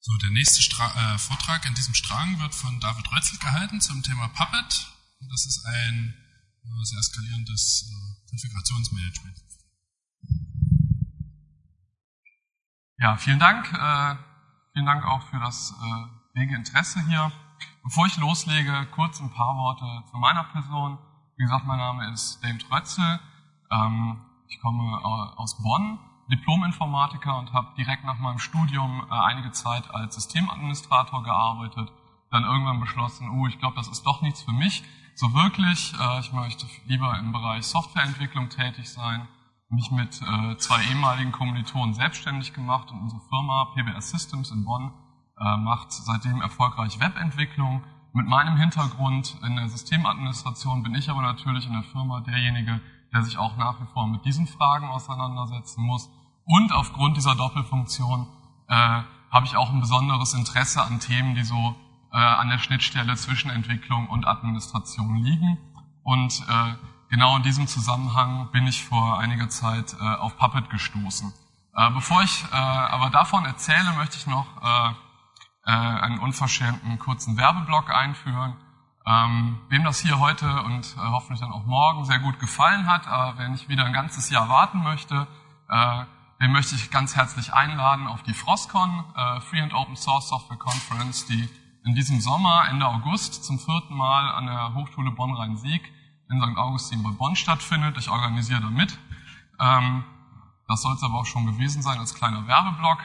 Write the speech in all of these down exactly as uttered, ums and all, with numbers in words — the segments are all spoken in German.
So, der nächste Stra- äh, Vortrag in diesem Strang wird von David Rötzl gehalten zum Thema Puppet. Das ist ein äh, sehr skalierendes äh, Konfigurationsmanagement. Ja, vielen Dank. Äh, vielen Dank auch für das äh, rege Interesse hier. Bevor ich loslege, kurz ein paar Worte zu meiner Person. Wie gesagt, mein Name ist David Rötzl. Ähm, ich komme aus Bonn, Diplom-Informatiker und habe direkt nach meinem Studium äh, einige Zeit als Systemadministrator gearbeitet. Dann irgendwann beschlossen, uh, ich glaube, das ist doch nichts für mich. So wirklich, äh, ich möchte lieber im Bereich Softwareentwicklung tätig sein. Mich mit äh, zwei ehemaligen Kommilitonen selbstständig gemacht und unsere Firma P B S Systems in Bonn äh, macht seitdem erfolgreich Webentwicklung. Mit meinem Hintergrund in der Systemadministration bin ich aber natürlich in der Firma derjenige, der sich auch nach wie vor mit diesen Fragen auseinandersetzen muss. Und aufgrund dieser Doppelfunktion äh, habe ich auch ein besonderes Interesse an Themen, die so äh, an der Schnittstelle zwischen Entwicklung und Administration liegen. Und äh, genau in diesem Zusammenhang bin ich vor einiger Zeit äh, auf Puppet gestoßen. Äh, bevor ich äh, aber davon erzähle, möchte ich noch äh, äh, einen unverschämten kurzen Werbeblock einführen. Ähm, wem das hier heute und äh, hoffentlich dann auch morgen sehr gut gefallen hat, äh, wer nicht wieder ein ganzes Jahr warten möchte, äh, den möchte ich ganz herzlich einladen auf die FrostCon, äh, Free and Open Source Software Conference, die in diesem Sommer, Ende August, zum vierten Mal an der Hochschule Bonn-Rhein-Sieg in Sankt Augustin bei Bonn stattfindet. Ich organisiere da mit. Ähm, das soll es aber auch schon gewesen sein als kleiner Werbeblock.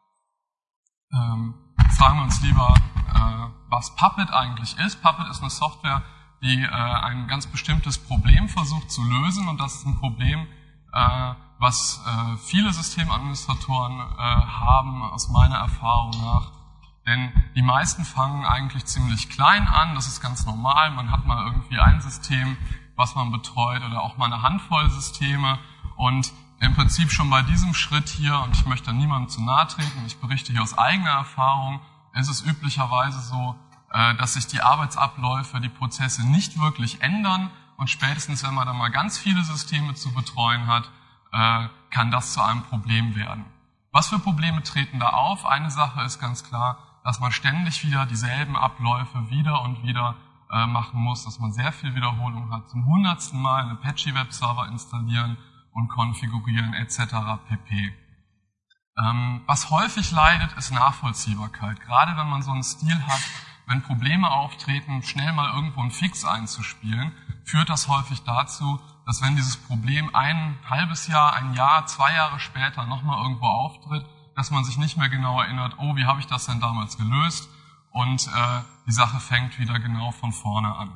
Ähm, fragen wir uns lieber, äh, was Puppet eigentlich ist. Puppet ist eine Software, die äh, ein ganz bestimmtes Problem versucht zu lösen, und das ist ein Problem, äh, was äh, viele Systemadministratoren äh, haben, aus meiner Erfahrung nach. Denn die meisten fangen eigentlich ziemlich klein an, das ist ganz normal. Man hat mal irgendwie ein System, was man betreut, oder auch mal eine Handvoll Systeme. Und im Prinzip schon bei diesem Schritt hier, und ich möchte niemandem zu nahe treten, ich berichte hier aus eigener Erfahrung, ist es üblicherweise so, äh, dass sich die Arbeitsabläufe, die Prozesse nicht wirklich ändern. Und spätestens, wenn man dann mal ganz viele Systeme zu betreuen hat, kann das zu einem Problem werden. Was für Probleme treten da auf? Eine Sache ist ganz klar, dass man ständig wieder dieselben Abläufe wieder und wieder äh, machen muss, dass man sehr viel Wiederholung hat, zum hundertsten Mal einen Apache-Webserver installieren und konfigurieren et cetera pp. Ähm, was häufig leidet, ist Nachvollziehbarkeit. Gerade wenn man so einen Stil hat, wenn Probleme auftreten, schnell mal irgendwo einen Fix einzuspielen, führt das häufig dazu, dass wenn dieses Problem ein halbes Jahr, ein Jahr, zwei Jahre später nochmal irgendwo auftritt, dass man sich nicht mehr genau erinnert, oh, wie habe ich das denn damals gelöst? Und äh, die Sache fängt wieder genau von vorne an.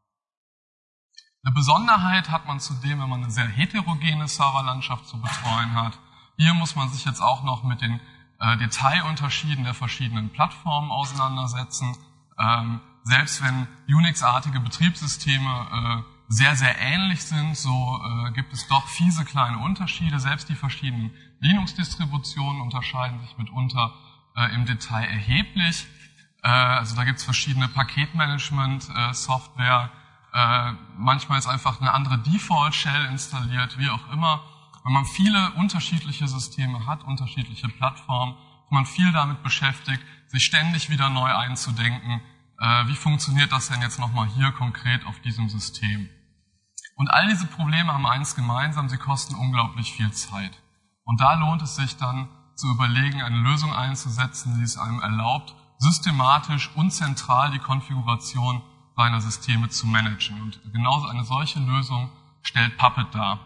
Eine Besonderheit hat man zudem, wenn man eine sehr heterogene Serverlandschaft zu betreuen hat. Hier muss man sich jetzt auch noch mit den äh, Detailunterschieden der verschiedenen Plattformen auseinandersetzen. Ähm, selbst wenn Unix-artige Betriebssysteme äh, sehr, sehr ähnlich sind, so äh, gibt es doch fiese kleine Unterschiede. Selbst die verschiedenen Linux-Distributionen unterscheiden sich mitunter äh, im Detail erheblich. Äh, also da gibt es verschiedene Paketmanagement-Software. Äh, manchmal ist einfach eine andere Default-Shell installiert, wie auch immer. Wenn man viele unterschiedliche Systeme hat, unterschiedliche Plattformen, ist man viel damit beschäftigt, sich ständig wieder neu einzudenken, äh, wie funktioniert das denn jetzt nochmal hier konkret auf diesem System. Und all diese Probleme haben eins gemeinsam, sie kosten unglaublich viel Zeit. Und da lohnt es sich dann zu überlegen, eine Lösung einzusetzen, die es einem erlaubt, systematisch und zentral die Konfiguration seiner Systeme zu managen. Und genauso eine solche Lösung stellt Puppet dar.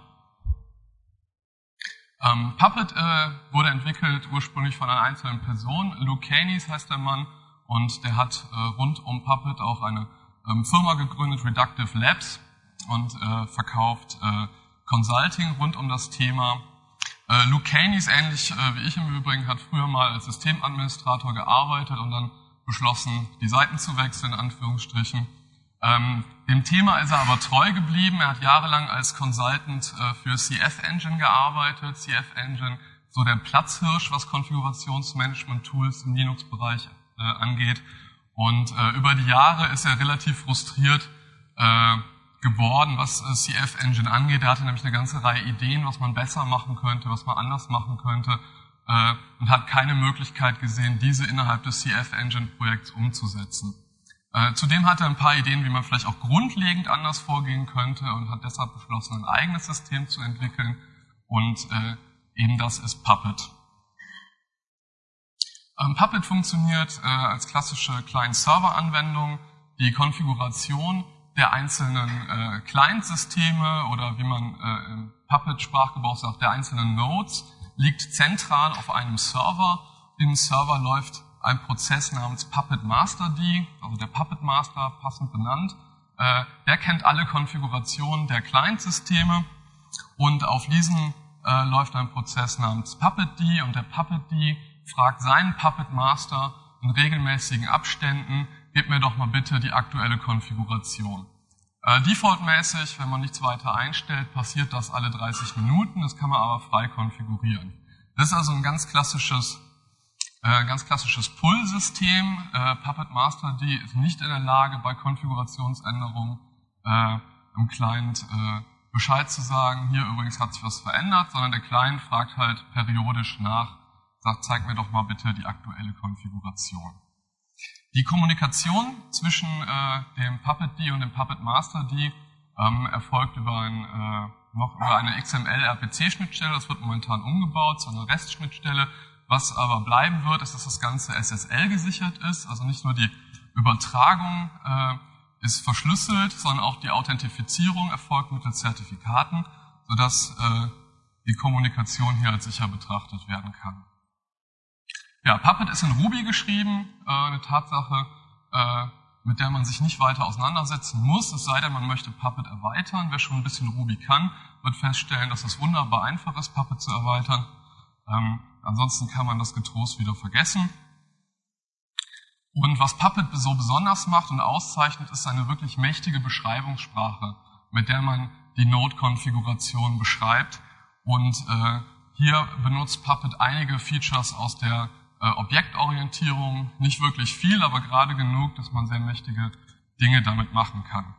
Ähm, Puppet äh, wurde entwickelt ursprünglich von einer einzelnen Person. Luke Keynes heißt der Mann, und der hat äh, rund um Puppet auch eine ähm, Firma gegründet, Reductive Labs, und äh, verkauft äh, Consulting rund um das Thema. Äh, Luke Keynes, ähnlich äh, wie ich im Übrigen, hat früher mal als Systemadministrator gearbeitet und dann beschlossen, die Seiten zu wechseln, in Anführungsstrichen. Ähm, dem Thema ist er aber treu geblieben. Er hat jahrelang als Consultant äh, für C F Engine gearbeitet. C F Engine, so der Platzhirsch, was Konfigurationsmanagement-Tools im Linux-Bereich äh, angeht. Und äh, über die Jahre ist er relativ frustriert äh, geworden, was äh, C F Engine angeht. Er hatte nämlich eine ganze Reihe Ideen, was man besser machen könnte, was man anders machen könnte. äh, und hat keine Möglichkeit gesehen, diese innerhalb des C F-Engine-Projekts umzusetzen. Äh, zudem hat er ein paar Ideen, wie man vielleicht auch grundlegend anders vorgehen könnte und hat deshalb beschlossen, ein eigenes System zu entwickeln und äh, eben das ist Puppet. Ähm, Puppet funktioniert äh, als klassische Client-Server-Anwendung. Die Konfiguration der einzelnen äh, Client-Systeme oder wie man äh, im Puppet-Sprachgebrauch sagt, der einzelnen Nodes liegt zentral auf einem Server. Im Server läuft ein Prozess namens Puppet Master D, also der Puppet Master, passend benannt. Äh, der kennt alle Konfigurationen der Client-Systeme und auf diesen äh, läuft ein Prozess namens Puppet D und der Puppet D fragt seinen Puppet Master in regelmäßigen Abständen, gib mir doch mal bitte die aktuelle Konfiguration. Äh, defaultmäßig, wenn man nichts weiter einstellt, passiert das alle dreißig Minuten, das kann man aber frei konfigurieren. Das ist also ein ganz klassisches, äh, ganz klassisches Pull-System. Äh, Puppet Master D ist nicht in der Lage, bei Konfigurationsänderungen äh, im Client äh, Bescheid zu sagen, hier übrigens hat sich was verändert, sondern der Client fragt halt periodisch nach, sagt, zeig mir doch mal bitte die aktuelle Konfiguration. Die Kommunikation zwischen äh, dem Puppet D und dem Puppet Master D ähm, erfolgt über, ein, äh, noch über eine X M L R P C-Schnittstelle, das wird momentan umgebaut zu einer REST-Schnittstelle. Was aber bleiben wird, ist, dass das Ganze S S L gesichert ist, also nicht nur die Übertragung äh, ist verschlüsselt, sondern auch die Authentifizierung erfolgt mittels Zertifikaten, sodass äh, die Kommunikation hier als sicher betrachtet werden kann. Ja, Puppet ist in Ruby geschrieben, äh, eine Tatsache, äh, mit der man sich nicht weiter auseinandersetzen muss, es sei denn, man möchte Puppet erweitern. Wer schon ein bisschen Ruby kann, wird feststellen, dass es wunderbar einfach ist, Puppet zu erweitern. Ähm, ansonsten kann man das getrost wieder vergessen. Und was Puppet so besonders macht und auszeichnet, ist eine wirklich mächtige Beschreibungssprache, mit der man die Node-Konfiguration beschreibt. Und äh, hier benutzt Puppet einige Features aus der äh, Objektorientierung, nicht wirklich viel, aber gerade genug, dass man sehr mächtige Dinge damit machen kann.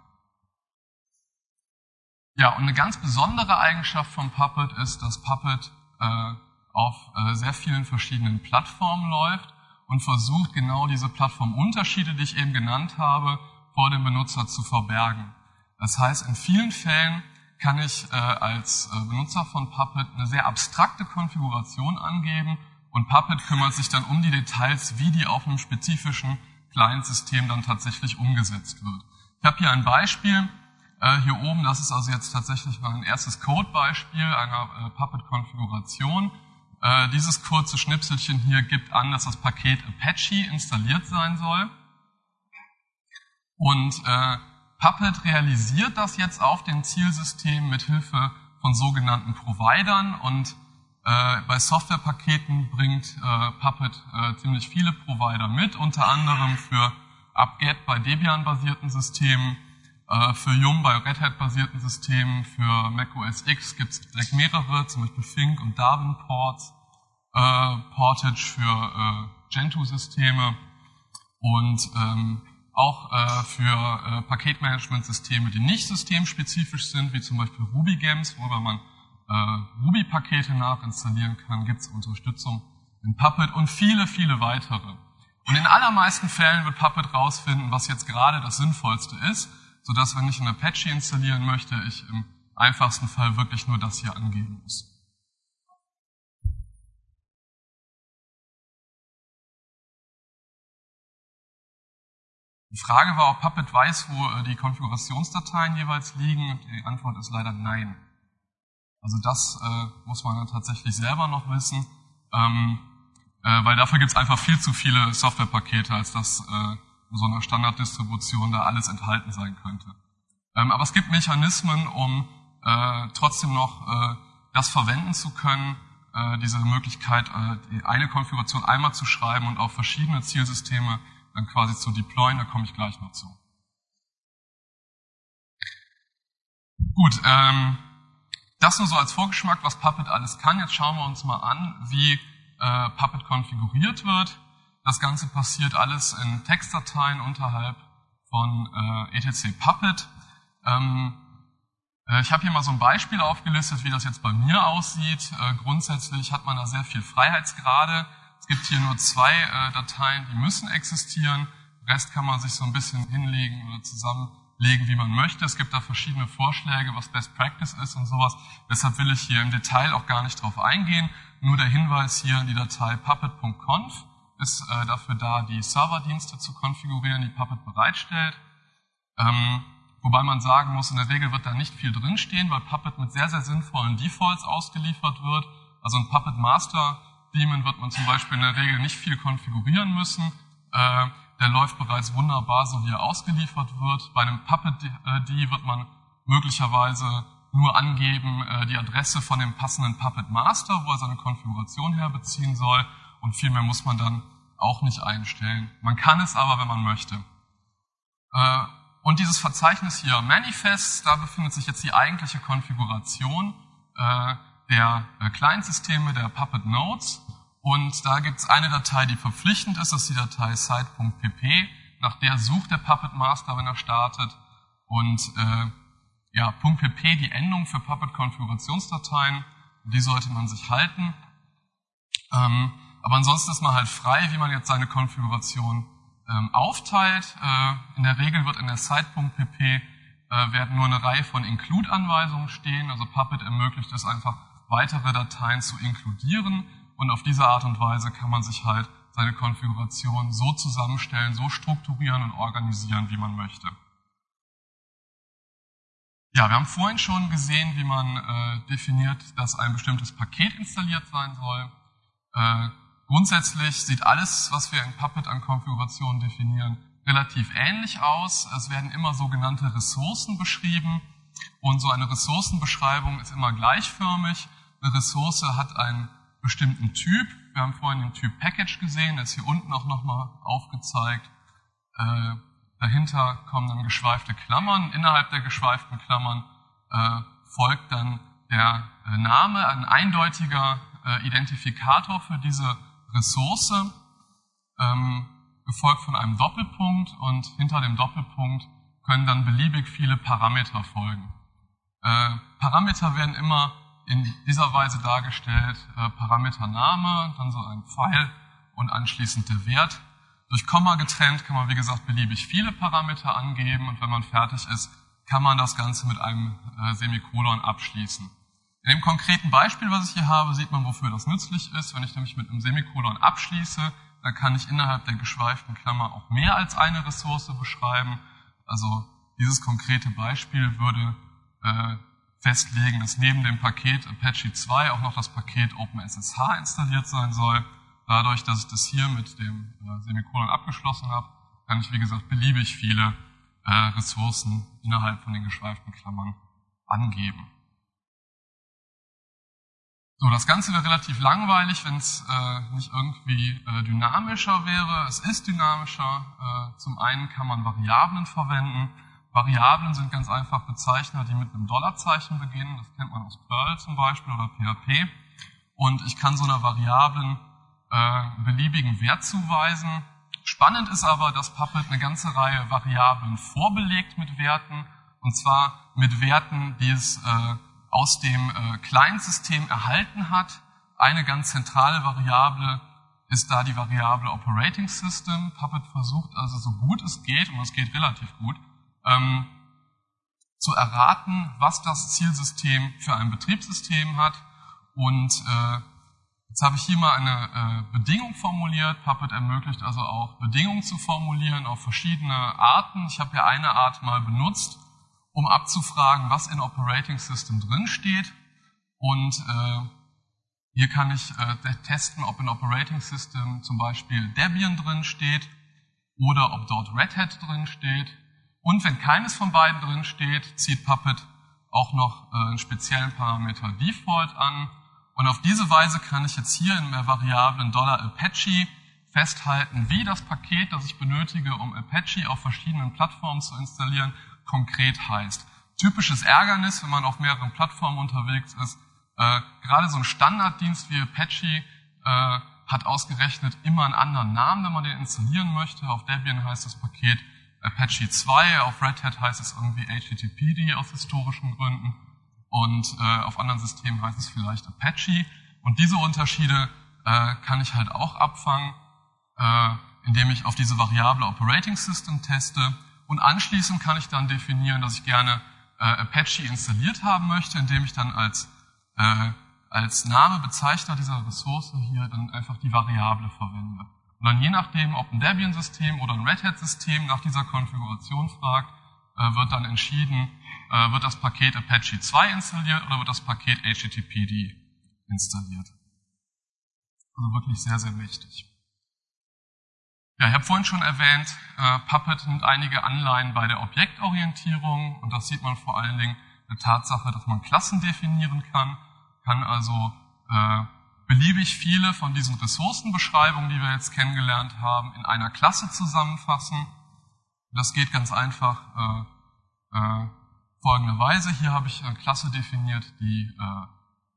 Ja, und eine ganz besondere Eigenschaft von Puppet ist, dass Puppet äh, auf äh, sehr vielen verschiedenen Plattformen läuft und versucht, genau diese Plattformunterschiede, die ich eben genannt habe, vor dem Benutzer zu verbergen. Das heißt, in vielen Fällen kann ich äh, als äh, Benutzer von Puppet eine sehr abstrakte Konfiguration angeben und Puppet kümmert sich dann um die Details, wie die auf einem spezifischen Client-System dann tatsächlich umgesetzt wird. Ich habe hier ein Beispiel, äh, hier oben, das ist also jetzt tatsächlich mal ein erstes Codebeispiel einer äh, Puppet-Konfiguration. Äh, dieses kurze Schnipselchen hier gibt an, dass das Paket Apache installiert sein soll. Und äh, Puppet realisiert das jetzt auf dem Zielsystem mit Hilfe von sogenannten Providern und äh, bei Softwarepaketen bringt äh, Puppet äh, ziemlich viele Provider mit, unter anderem für apt-get bei Debian-basierten Systemen, äh, für Yum bei Red Hat-basierten Systemen, für Mac O S X gibt es direkt mehrere, zum Beispiel Fink und Darwin Ports, äh, Portage für äh, Gentoo-Systeme und ähm, auch äh, für äh, Paketmanagementsysteme, die nicht systemspezifisch sind, wie zum Beispiel RubyGems, worüber man äh, Ruby-Pakete nachinstallieren kann, gibt es Unterstützung in Puppet und viele, viele weitere. Und in den allermeisten Fällen wird Puppet rausfinden, was jetzt gerade das Sinnvollste ist, sodass, wenn ich ein Apache installieren möchte, ich im einfachsten Fall wirklich nur das hier angeben muss. Die Frage war, ob Puppet weiß, wo die Konfigurationsdateien jeweils liegen, und die Antwort ist leider nein. Also das äh, muss man dann tatsächlich selber noch wissen, ähm, äh, weil dafür gibt es einfach viel zu viele Softwarepakete, als dass äh, in so einer Standarddistribution da alles enthalten sein könnte. Ähm, aber es gibt Mechanismen, um äh, trotzdem noch äh, das verwenden zu können, äh, diese Möglichkeit, äh, die eine Konfiguration einmal zu schreiben und auf verschiedene Zielsysteme dann quasi zu deployen, da komme ich gleich noch zu. Gut, ähm, das nur so als Vorgeschmack, was Puppet alles kann. Jetzt schauen wir uns mal an, wie äh, Puppet konfiguriert wird. Das Ganze passiert alles in Textdateien unterhalb von äh, etc Puppet. Ähm, Äh, ich habe hier mal so ein Beispiel aufgelistet, wie das jetzt bei mir aussieht. Äh, grundsätzlich hat man da sehr viel Freiheitsgrade. Es gibt hier nur zwei äh, Dateien, die müssen existieren. Den Rest kann man sich so ein bisschen hinlegen oder zusammenlegen, wie man möchte. Es gibt da verschiedene Vorschläge, was Best Practice ist und sowas. Deshalb will ich hier im Detail auch gar nicht drauf eingehen. Nur der Hinweis hier, die Datei puppet punkt conf ist äh, dafür da, die Serverdienste zu konfigurieren, die Puppet bereitstellt. Ähm, wobei man sagen muss, in der Regel wird da nicht viel drinstehen, weil Puppet mit sehr, sehr sinnvollen Defaults ausgeliefert wird. Also ein Puppet Master Daemon wird man zum Beispiel in der Regel nicht viel konfigurieren müssen. Äh, der läuft bereits wunderbar, so wie er ausgeliefert wird. Bei einem Puppet-D wird man möglicherweise nur angeben äh, die Adresse von dem passenden Puppet Master, wo er seine Konfiguration herbeziehen soll. Und viel mehr muss man dann auch nicht einstellen. Man kann es aber, wenn man möchte. Äh, und dieses Verzeichnis hier, Manifest, da befindet sich jetzt die eigentliche Konfiguration äh, der äh, Client-Systeme, der Puppet Nodes. Und da gibt es eine Datei, die verpflichtend ist, das ist die Datei site punkt p p. Nach der sucht der Puppet Master, wenn er startet. Und äh, ja, .pp, die Endung für Puppet-Konfigurationsdateien, die sollte man sich halten. Ähm, aber ansonsten ist man halt frei, wie man jetzt seine Konfiguration ähm, aufteilt. Äh, in der Regel wird in der site punkt p p äh, werden nur eine Reihe von Include-Anweisungen stehen. Also Puppet ermöglicht es einfach, weitere Dateien zu inkludieren. Und auf diese Art und Weise kann man sich halt seine Konfiguration so zusammenstellen, so strukturieren und organisieren, wie man möchte. Ja, wir haben vorhin schon gesehen, wie man äh, definiert, dass ein bestimmtes Paket installiert sein soll. Äh, grundsätzlich sieht alles, was wir in Puppet an Konfigurationen definieren, relativ ähnlich aus. Es werden immer sogenannte Ressourcen beschrieben und so eine Ressourcenbeschreibung ist immer gleichförmig. Eine Ressource hat einen bestimmten Typ. Wir haben vorhin den Typ Package gesehen, der ist hier unten auch nochmal aufgezeigt. Äh, dahinter kommen dann geschweifte Klammern. Innerhalb der geschweiften Klammern äh, folgt dann der äh, Name, ein eindeutiger äh, Identifikator für diese Ressource, ähm, gefolgt von einem Doppelpunkt, und hinter dem Doppelpunkt können dann beliebig viele Parameter folgen. Äh, Parameter werden immer in dieser Weise dargestellt, äh, Parametername, dann so ein Pfeil und anschließend der Wert. Durch Komma getrennt kann man, wie gesagt, beliebig viele Parameter angeben, und wenn man fertig ist, kann man das Ganze mit einem äh, Semikolon abschließen. In dem konkreten Beispiel, was ich hier habe, sieht man, wofür das nützlich ist. Wenn ich nämlich mit einem Semikolon abschließe, dann kann ich innerhalb der geschweiften Klammer auch mehr als eine Ressource beschreiben. Also dieses konkrete Beispiel würde äh, festlegen, dass neben dem Paket Apache zwei auch noch das Paket OpenSSH installiert sein soll. Dadurch, dass ich das hier mit dem äh, Semikolon abgeschlossen habe, kann ich, wie gesagt, beliebig viele äh, Ressourcen innerhalb von den geschweiften Klammern angeben. So, das Ganze wäre relativ langweilig, wenn es äh, nicht irgendwie äh, dynamischer wäre. Es ist dynamischer. Äh, zum einen kann man Variablen verwenden. Variablen sind ganz einfach Bezeichner, die mit einem Dollarzeichen beginnen. Das kennt man aus Perl zum Beispiel oder P H P. Und ich kann so einer Variablen äh, beliebigen Wert zuweisen. Spannend ist aber, dass Puppet eine ganze Reihe Variablen vorbelegt mit Werten. Und zwar mit Werten, die es äh, aus dem äh, Client-System erhalten hat. Eine ganz zentrale Variable ist da die Variable Operating System. Puppet versucht also, so gut es geht, und es geht relativ gut, Ähm, zu erraten, was das Zielsystem für ein Betriebssystem hat. Und äh, jetzt habe ich hier mal eine äh, Bedingung formuliert. Puppet ermöglicht also auch Bedingungen zu formulieren auf verschiedene Arten. Ich habe hier eine Art mal benutzt, um abzufragen, was in Operating System drin steht. Und äh, hier kann ich äh, testen, ob in Operating System zum Beispiel Debian drin steht oder ob dort Red Hat drin steht. Und wenn keines von beiden drin steht, zieht Puppet auch noch äh, einen speziellen Parameter Default an. Und auf diese Weise kann ich jetzt hier in der Variablen $Apache festhalten, wie das Paket, das ich benötige, um Apache auf verschiedenen Plattformen zu installieren, konkret heißt. Typisches Ärgernis, wenn man auf mehreren Plattformen unterwegs ist. Äh, gerade so ein Standarddienst wie Apache äh, hat ausgerechnet immer einen anderen Namen, wenn man den installieren möchte. Auf Debian heißt das Paket Apache zwei, auf Red Hat heißt es irgendwie H T T P D aus historischen Gründen und äh, auf anderen Systemen heißt es vielleicht Apache. Und diese Unterschiede äh, kann ich halt auch abfangen, äh, indem ich auf diese Variable Operating System teste. Und anschließend kann ich dann definieren, dass ich gerne äh, Apache installiert haben möchte, indem ich dann als, äh, als Name, Bezeichner dieser Ressource hier dann einfach die Variable verwende. Und dann je nachdem, ob ein Debian-System oder ein Red Hat-System nach dieser Konfiguration fragt, äh, wird dann entschieden, äh, wird das Paket Apache zwei installiert oder wird das Paket H T T P D installiert. Also wirklich sehr, sehr mächtig. Ja, ich habe vorhin schon erwähnt, äh, Puppet nimmt einige Anleihen bei der Objektorientierung und das sieht man vor allen Dingen der Tatsache, dass man Klassen definieren kann, kann also äh, beliebig viele von diesen Ressourcenbeschreibungen, die wir jetzt kennengelernt haben, in einer Klasse zusammenfassen. Das geht ganz einfach äh, äh, folgenderweise. Hier habe ich eine Klasse definiert, die, äh,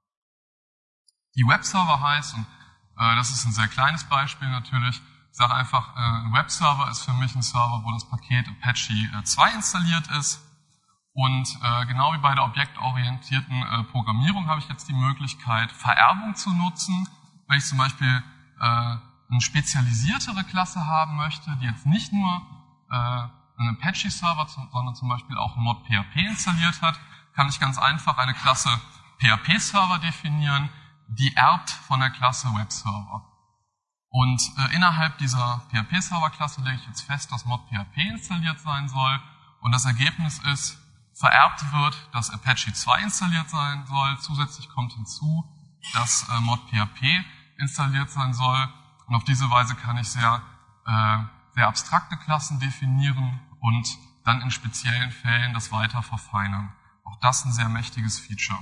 die Webserver heißt. Und äh, das ist ein sehr kleines Beispiel natürlich. Ich sage einfach, äh, ein Webserver ist für mich ein Server, wo das Paket Apache zwei installiert ist. Und äh, genau wie bei der objektorientierten äh, Programmierung habe ich jetzt die Möglichkeit, Vererbung zu nutzen. Wenn ich zum Beispiel äh, eine spezialisiertere Klasse haben möchte, die jetzt nicht nur äh, einen Apache-Server, sondern zum Beispiel auch ein Mod P H P installiert hat, kann ich ganz einfach eine Klasse P H P-Server definieren, die erbt von der Klasse Webserver. Und äh, innerhalb dieser P H P-Server-Klasse lege ich jetzt fest, dass Mod P H P installiert sein soll. Und das Ergebnis ist, vererbt wird, dass Apache zwei installiert sein soll. Zusätzlich kommt hinzu, dass äh, Mod P H P installiert sein soll. Und auf diese Weise kann ich sehr, äh, sehr abstrakte Klassen definieren und dann in speziellen Fällen das weiter verfeinern. Auch das ein sehr mächtiges Feature.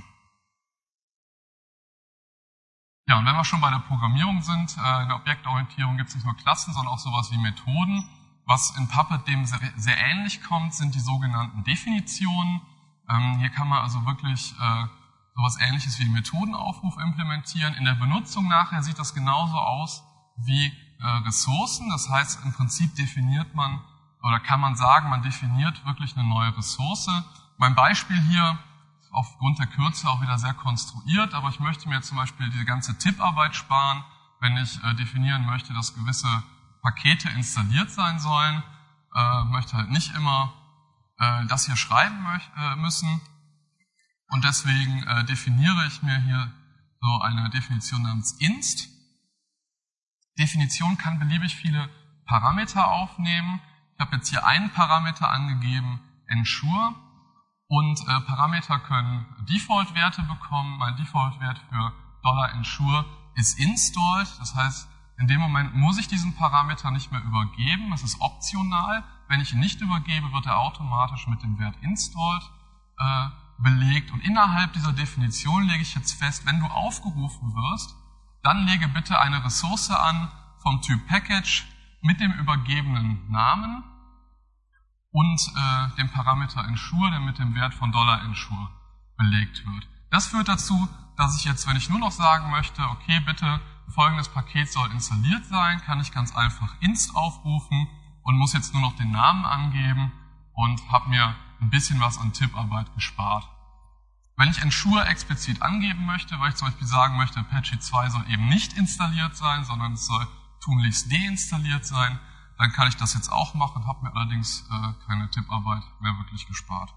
Ja, und wenn wir schon bei der Programmierung sind, äh, in der Objektorientierung gibt es nicht nur Klassen, sondern auch sowas wie Methoden. Was in Puppet dem sehr, sehr ähnlich kommt, sind die sogenannten Definitionen. Ähm, hier kann man also wirklich äh, sowas Ähnliches wie Methodenaufruf implementieren. In der Benutzung nachher sieht das genauso aus wie äh, Ressourcen. Das heißt, im Prinzip definiert man, oder kann man sagen, man definiert wirklich eine neue Ressource. Mein Beispiel hier ist aufgrund der Kürze auch wieder sehr konstruiert, aber ich möchte mir zum Beispiel diese ganze Tipparbeit sparen, wenn ich äh, definieren möchte, dass gewisse Pakete installiert sein sollen, äh, möchte halt nicht immer äh, das hier schreiben möch, äh, müssen und deswegen äh, definiere ich mir hier so eine Definition namens inst. Definition kann beliebig viele Parameter aufnehmen. Ich habe jetzt hier einen Parameter angegeben, ensure, und äh, Parameter können Default-Werte bekommen. Mein Default-Wert für $ensure ist installed, das heißt, in dem Moment muss ich diesen Parameter nicht mehr übergeben, es ist optional. Wenn ich ihn nicht übergebe, wird er automatisch mit dem Wert installed äh, belegt. Und innerhalb dieser Definition lege ich jetzt fest, wenn du aufgerufen wirst, dann lege bitte eine Ressource an vom Typ Package mit dem übergebenen Namen und äh, dem Parameter ensure, der mit dem Wert von $ensure belegt wird. Das führt dazu, dass ich jetzt, wenn ich nur noch sagen möchte, okay, bitte folgendes Paket soll installiert sein, kann ich ganz einfach inst aufrufen und muss jetzt nur noch den Namen angeben und habe mir ein bisschen was an Tipparbeit gespart. Wenn ich ensure explizit angeben möchte, weil ich zum Beispiel sagen möchte, Apache zwei soll eben nicht installiert sein, sondern es soll tunlichst deinstalliert sein, dann kann ich das jetzt auch machen, habe mir allerdings äh, keine Tipparbeit mehr wirklich gespart.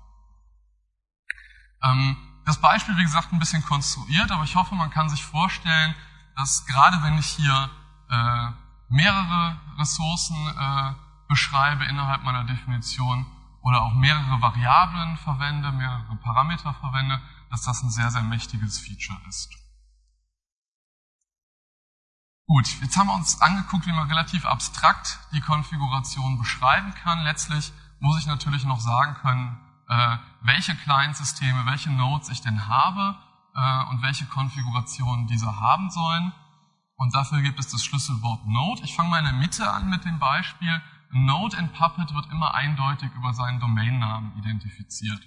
Ähm, das Beispiel, wie gesagt, ein bisschen konstruiert, aber ich hoffe, man kann sich vorstellen, dass gerade wenn ich hier äh, mehrere Ressourcen äh, beschreibe innerhalb meiner Definition oder auch mehrere Variablen verwende, mehrere Parameter verwende, dass das ein sehr, sehr mächtiges Feature ist. Gut, jetzt haben wir uns angeguckt, wie man relativ abstrakt die Konfiguration beschreiben kann. Letztlich muss ich natürlich noch sagen können, äh, welche Client-Systeme, welche Nodes ich denn habe, und welche Konfigurationen diese haben sollen. Und dafür gibt es das Schlüsselwort Node. Ich fange mal in der Mitte an mit dem Beispiel. Ein Node in Puppet wird immer eindeutig über seinen Domainnamen identifiziert.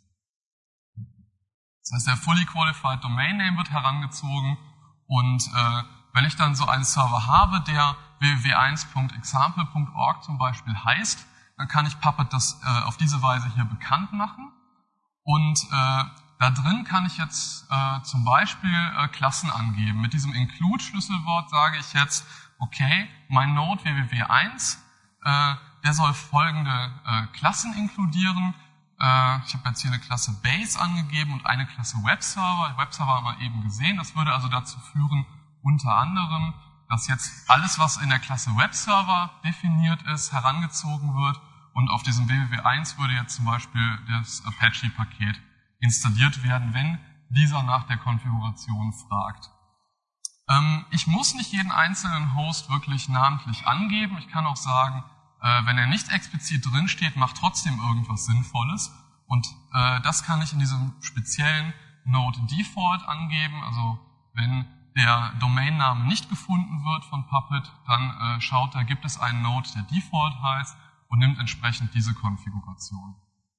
Das heißt, der Fully Qualified Domain Name wird herangezogen und äh, wenn ich dann so einen Server habe, der w w w eins punkt example punkt org zum Beispiel heißt, dann kann ich Puppet das äh, auf diese Weise hier bekannt machen. Und äh, da drin kann ich jetzt äh, zum Beispiel äh, Klassen angeben. Mit diesem Include-Schlüsselwort sage ich jetzt, okay, mein Node W W W eins, äh, der soll folgende äh, Klassen inkludieren. Äh, ich habe jetzt hier eine Klasse Base angegeben und eine Klasse Webserver. Webserver haben wir eben gesehen. Das würde also dazu führen, unter anderem, dass jetzt alles, was in der Klasse Webserver definiert ist, herangezogen wird. Und auf diesem W W W eins würde jetzt zum Beispiel das Apache-Paket installiert werden, wenn dieser nach der Konfiguration fragt. Ähm, ich muss nicht jeden einzelnen Host wirklich namentlich angeben. Ich kann auch sagen, äh, wenn er nicht explizit drinsteht, macht trotzdem irgendwas Sinnvolles. Und äh, das kann ich in diesem speziellen Node Default angeben. Also wenn der Domainname nicht gefunden wird von Puppet, dann äh, schaut er, gibt es einen Node, der Default heißt, und nimmt entsprechend diese Konfiguration.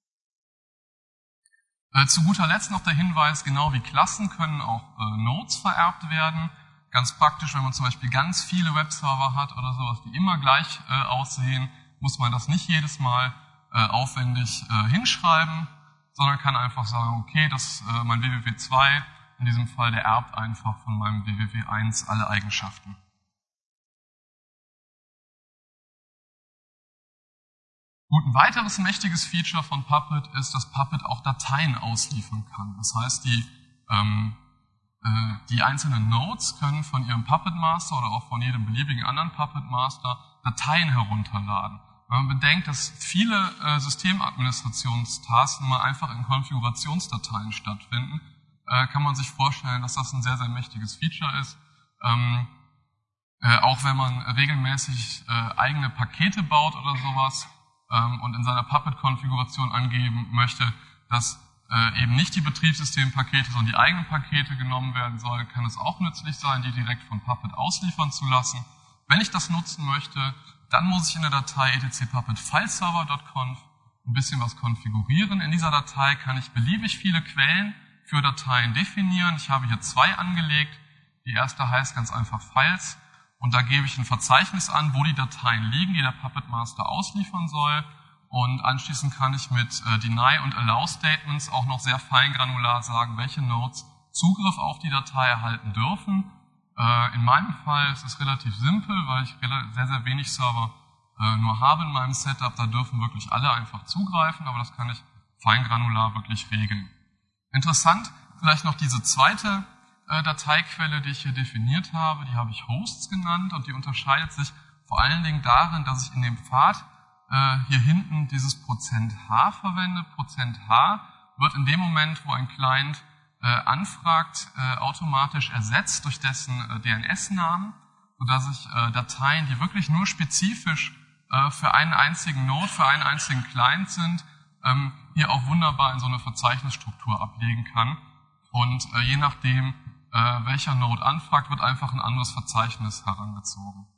Äh, zu guter Letzt noch der Hinweis, genau wie Klassen können auch äh, Nodes vererbt werden. Ganz praktisch, wenn man zum Beispiel ganz viele Webserver hat oder sowas, die immer gleich äh, aussehen, muss man das nicht jedes Mal äh, aufwendig äh, hinschreiben, sondern kann einfach sagen, okay, das äh, mein W W W zwei, in diesem Fall, der erbt einfach von meinem W W W eins alle Eigenschaften. Gut, ein weiteres mächtiges Feature von Puppet ist, dass Puppet auch Dateien ausliefern kann. Das heißt, die, ähm, äh, die einzelnen Nodes können von ihrem Puppet Master oder auch von jedem beliebigen anderen Puppet Master Dateien herunterladen. Wenn man bedenkt, dass viele äh, Systemadministrationstasks mal einfach in Konfigurationsdateien stattfinden, äh, kann man sich vorstellen, dass das ein sehr, sehr mächtiges Feature ist. Ähm, äh, auch wenn man regelmäßig äh, eigene Pakete baut oder sowas, und in seiner Puppet-Konfiguration angeben möchte, dass äh, eben nicht die Betriebssystempakete, sondern die eigenen Pakete genommen werden sollen, kann es auch nützlich sein, die direkt von Puppet ausliefern zu lassen. Wenn ich das nutzen möchte, dann muss ich in der Datei etc puppet fileserver punkt conf ein bisschen was konfigurieren. In dieser Datei kann ich beliebig viele Quellen für Dateien definieren. Ich habe hier zwei angelegt. Die erste heißt ganz einfach Files. Und da gebe ich ein Verzeichnis an, wo die Dateien liegen, die der Puppet Master ausliefern soll. Und anschließend kann ich mit äh, Deny und Allow Statements auch noch sehr feingranular sagen, welche Nodes Zugriff auf die Datei erhalten dürfen. Äh, in meinem Fall ist es relativ simpel, weil ich sehr, sehr wenig Server äh, nur habe in meinem Setup. Da dürfen wirklich alle einfach zugreifen, aber das kann ich feingranular wirklich regeln. Interessant, vielleicht noch diese zweite Dateiquelle, die ich hier definiert habe, die habe ich Hosts genannt und die unterscheidet sich vor allen Dingen darin, dass ich in dem Pfad äh, hier hinten dieses Prozent H verwende. Prozent H wird in dem Moment, wo ein Client äh, anfragt, äh, automatisch ersetzt durch dessen äh, D N S-Namen, sodass ich äh, Dateien, die wirklich nur spezifisch äh, für einen einzigen Node, für einen einzigen Client sind, ähm, hier auch wunderbar in so eine Verzeichnisstruktur ablegen kann. Und äh, je nachdem, äh, welcher Node anfragt, wird einfach ein anderes Verzeichnis herangezogen.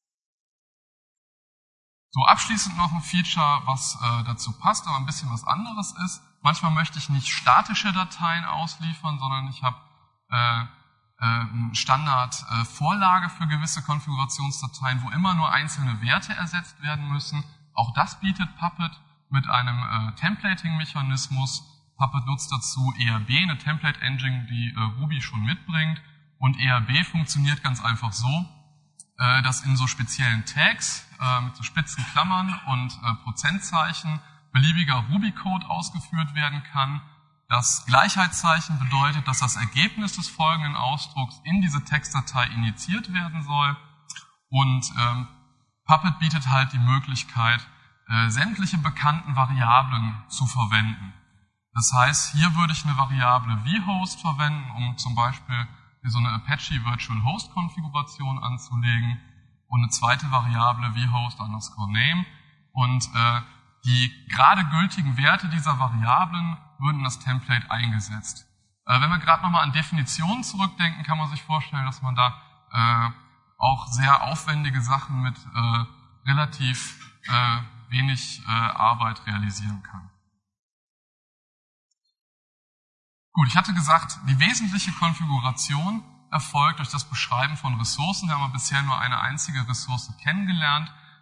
So, abschließend noch ein Feature, was äh, dazu passt, aber ein bisschen was anderes ist. Manchmal möchte ich nicht statische Dateien ausliefern, sondern ich habe äh, äh, Standard-Vorlage äh, für gewisse Konfigurationsdateien, wo immer nur einzelne Werte ersetzt werden müssen. Auch das bietet Puppet mit einem äh, Templating-Mechanismus. Puppet nutzt dazu E R B, eine Template-Engine, die äh, Ruby schon mitbringt. Und E R B funktioniert ganz einfach so, äh, dass in so speziellen Tags äh, mit so spitzen Klammern und äh, Prozentzeichen beliebiger Ruby-Code ausgeführt werden kann. Das Gleichheitszeichen bedeutet, dass das Ergebnis des folgenden Ausdrucks in diese Textdatei injiziert werden soll. Und ähm, Puppet bietet halt die Möglichkeit, äh, sämtliche bekannten Variablen zu verwenden. Das heißt, hier würde ich eine Variable vhost verwenden, um zum Beispiel so eine Apache Virtual Host Konfiguration anzulegen, und eine zweite Variable vhost underscore name. Und äh, die gerade gültigen Werte dieser Variablen würden in das Template eingesetzt. Äh, wenn wir gerade nochmal an Definitionen zurückdenken, kann man sich vorstellen, dass man da äh, auch sehr aufwendige Sachen mit äh, relativ äh, wenig äh, Arbeit realisieren kann. Gut, ich hatte gesagt, die wesentliche Konfiguration erfolgt durch das Beschreiben von Ressourcen. Wir haben bisher nur eine einzige Ressource kennengelernt.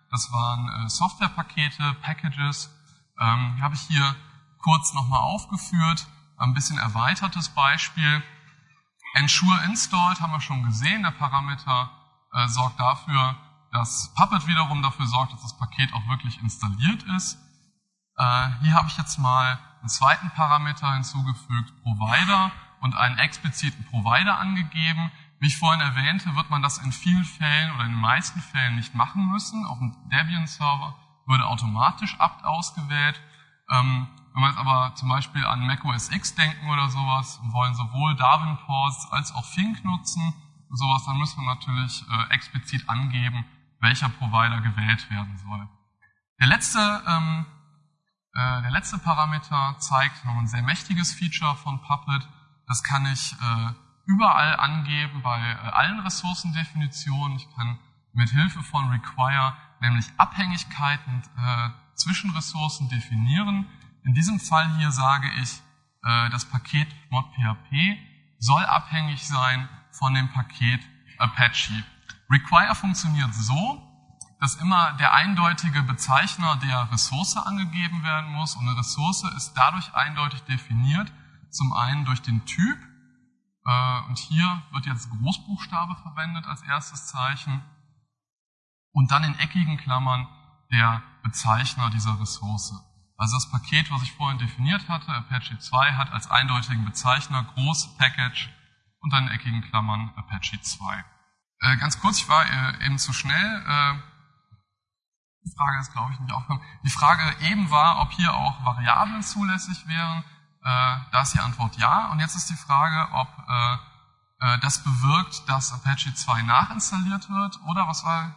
Das waren äh, Softwarepakete, Packages. Ähm, die habe ich hier kurz nochmal aufgeführt. Ein bisschen erweitertes Beispiel. Ensure installed haben wir schon gesehen. Der Parameter äh, sorgt dafür, dass Puppet wiederum dafür sorgt, dass das Paket auch wirklich installiert ist. Äh, hier habe ich jetzt mal einen zweiten Parameter hinzugefügt, Provider, und einen expliziten Provider angegeben. Wie ich vorhin erwähnte, wird man das in vielen Fällen oder in den meisten Fällen nicht machen müssen. Auf dem Debian-Server würde automatisch apt ausgewählt. Ähm, wenn wir jetzt aber zum Beispiel an Mac O S X denken oder sowas und wollen sowohl Darwin-Ports als auch Fink nutzen und sowas, dann müssen wir natürlich äh, explizit angeben, welcher Provider gewählt werden soll. Der letzte, ähm, äh, der letzte Parameter zeigt noch ein sehr mächtiges Feature von Puppet. Das kann ich äh, überall angeben bei äh, allen Ressourcendefinitionen. Ich kann mit Hilfe von require nämlich Abhängigkeiten äh, zwischen Ressourcen definieren. In diesem Fall hier sage ich, äh, das Paket modphp soll abhängig sein von dem Paket Apache. Require funktioniert so, dass immer der eindeutige Bezeichner der Ressource angegeben werden muss, und eine Ressource ist dadurch eindeutig definiert, zum einen durch den Typ, äh, und hier wird jetzt Großbuchstabe verwendet als erstes Zeichen, und dann in eckigen Klammern der Bezeichner dieser Ressource. Also das Paket, was ich vorhin definiert hatte, Apache zwei, hat als eindeutigen Bezeichner groß Package und dann in eckigen Klammern Apache zwei. Äh, ganz kurz, ich war äh, eben zu schnell. Äh, die Frage ist, glaube ich, nicht aufgekommen. Die Frage eben war, ob hier auch Variablen zulässig wären. Äh, da ist die Antwort ja. Und jetzt ist die Frage, ob äh, äh, das bewirkt, dass Apache zwei nachinstalliert wird, oder was war...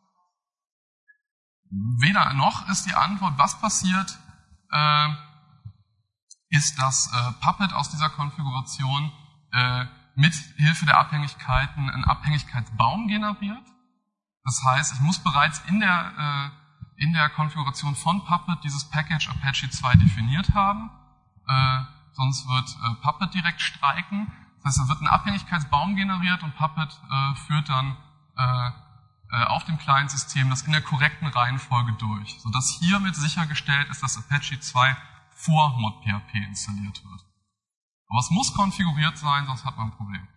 Weder noch ist die Antwort. Was passiert, äh, ist, dass äh, Puppet aus dieser Konfiguration äh, mit Hilfe der Abhängigkeiten einen Abhängigkeitsbaum generiert. Das heißt, ich muss bereits in der, äh, in der Konfiguration von Puppet dieses Package Apache zwei definiert haben, äh, sonst wird äh, Puppet direkt streiken. Das heißt, es wird ein Abhängigkeitsbaum generiert und Puppet äh, führt dann äh, auf dem Client-System das in der korrekten Reihenfolge durch, sodass hiermit sichergestellt ist, dass Apache zwei vor modphp installiert wird. Aber es muss konfiguriert sein, sonst hat man ein Problem.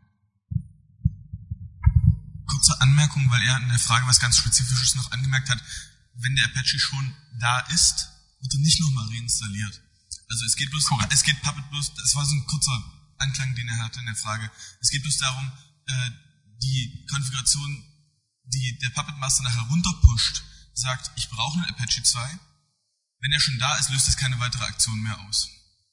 Kurze Anmerkung, weil er in der Frage was ganz Spezifisches noch angemerkt hat. Wenn der Apache schon da ist, wird er nicht nochmal reinstalliert. Also es geht bloß, Correct. es geht Puppet bloß, das war so ein kurzer Anklang, den er hatte in der Frage. Es geht bloß darum, die Konfiguration, die der Puppet Master nachher runterpusht, sagt, ich brauche einen Apache zwei. Wenn er schon da ist, löst es keine weitere Aktion mehr aus.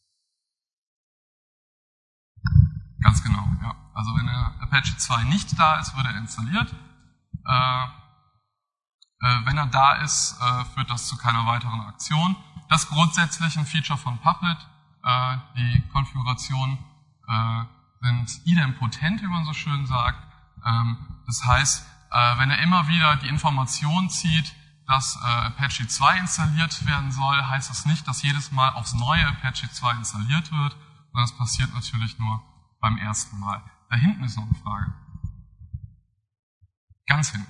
Ganz genau, ja. Also wenn der Apache zwei nicht da ist, wird er installiert. Äh, äh, wenn er da ist, äh, führt das zu keiner weiteren Aktion. Das ist grundsätzlich ein Feature von Puppet. Äh, die Konfigurationen äh, sind idempotent, wie man so schön sagt. Ähm, das heißt, wenn er immer wieder die Information zieht, dass äh, Apache zwei installiert werden soll, heißt das nicht, dass jedes Mal aufs neue Apache zwei installiert wird, sondern das passiert natürlich nur beim ersten Mal. Da hinten ist noch eine Frage. Ganz hinten.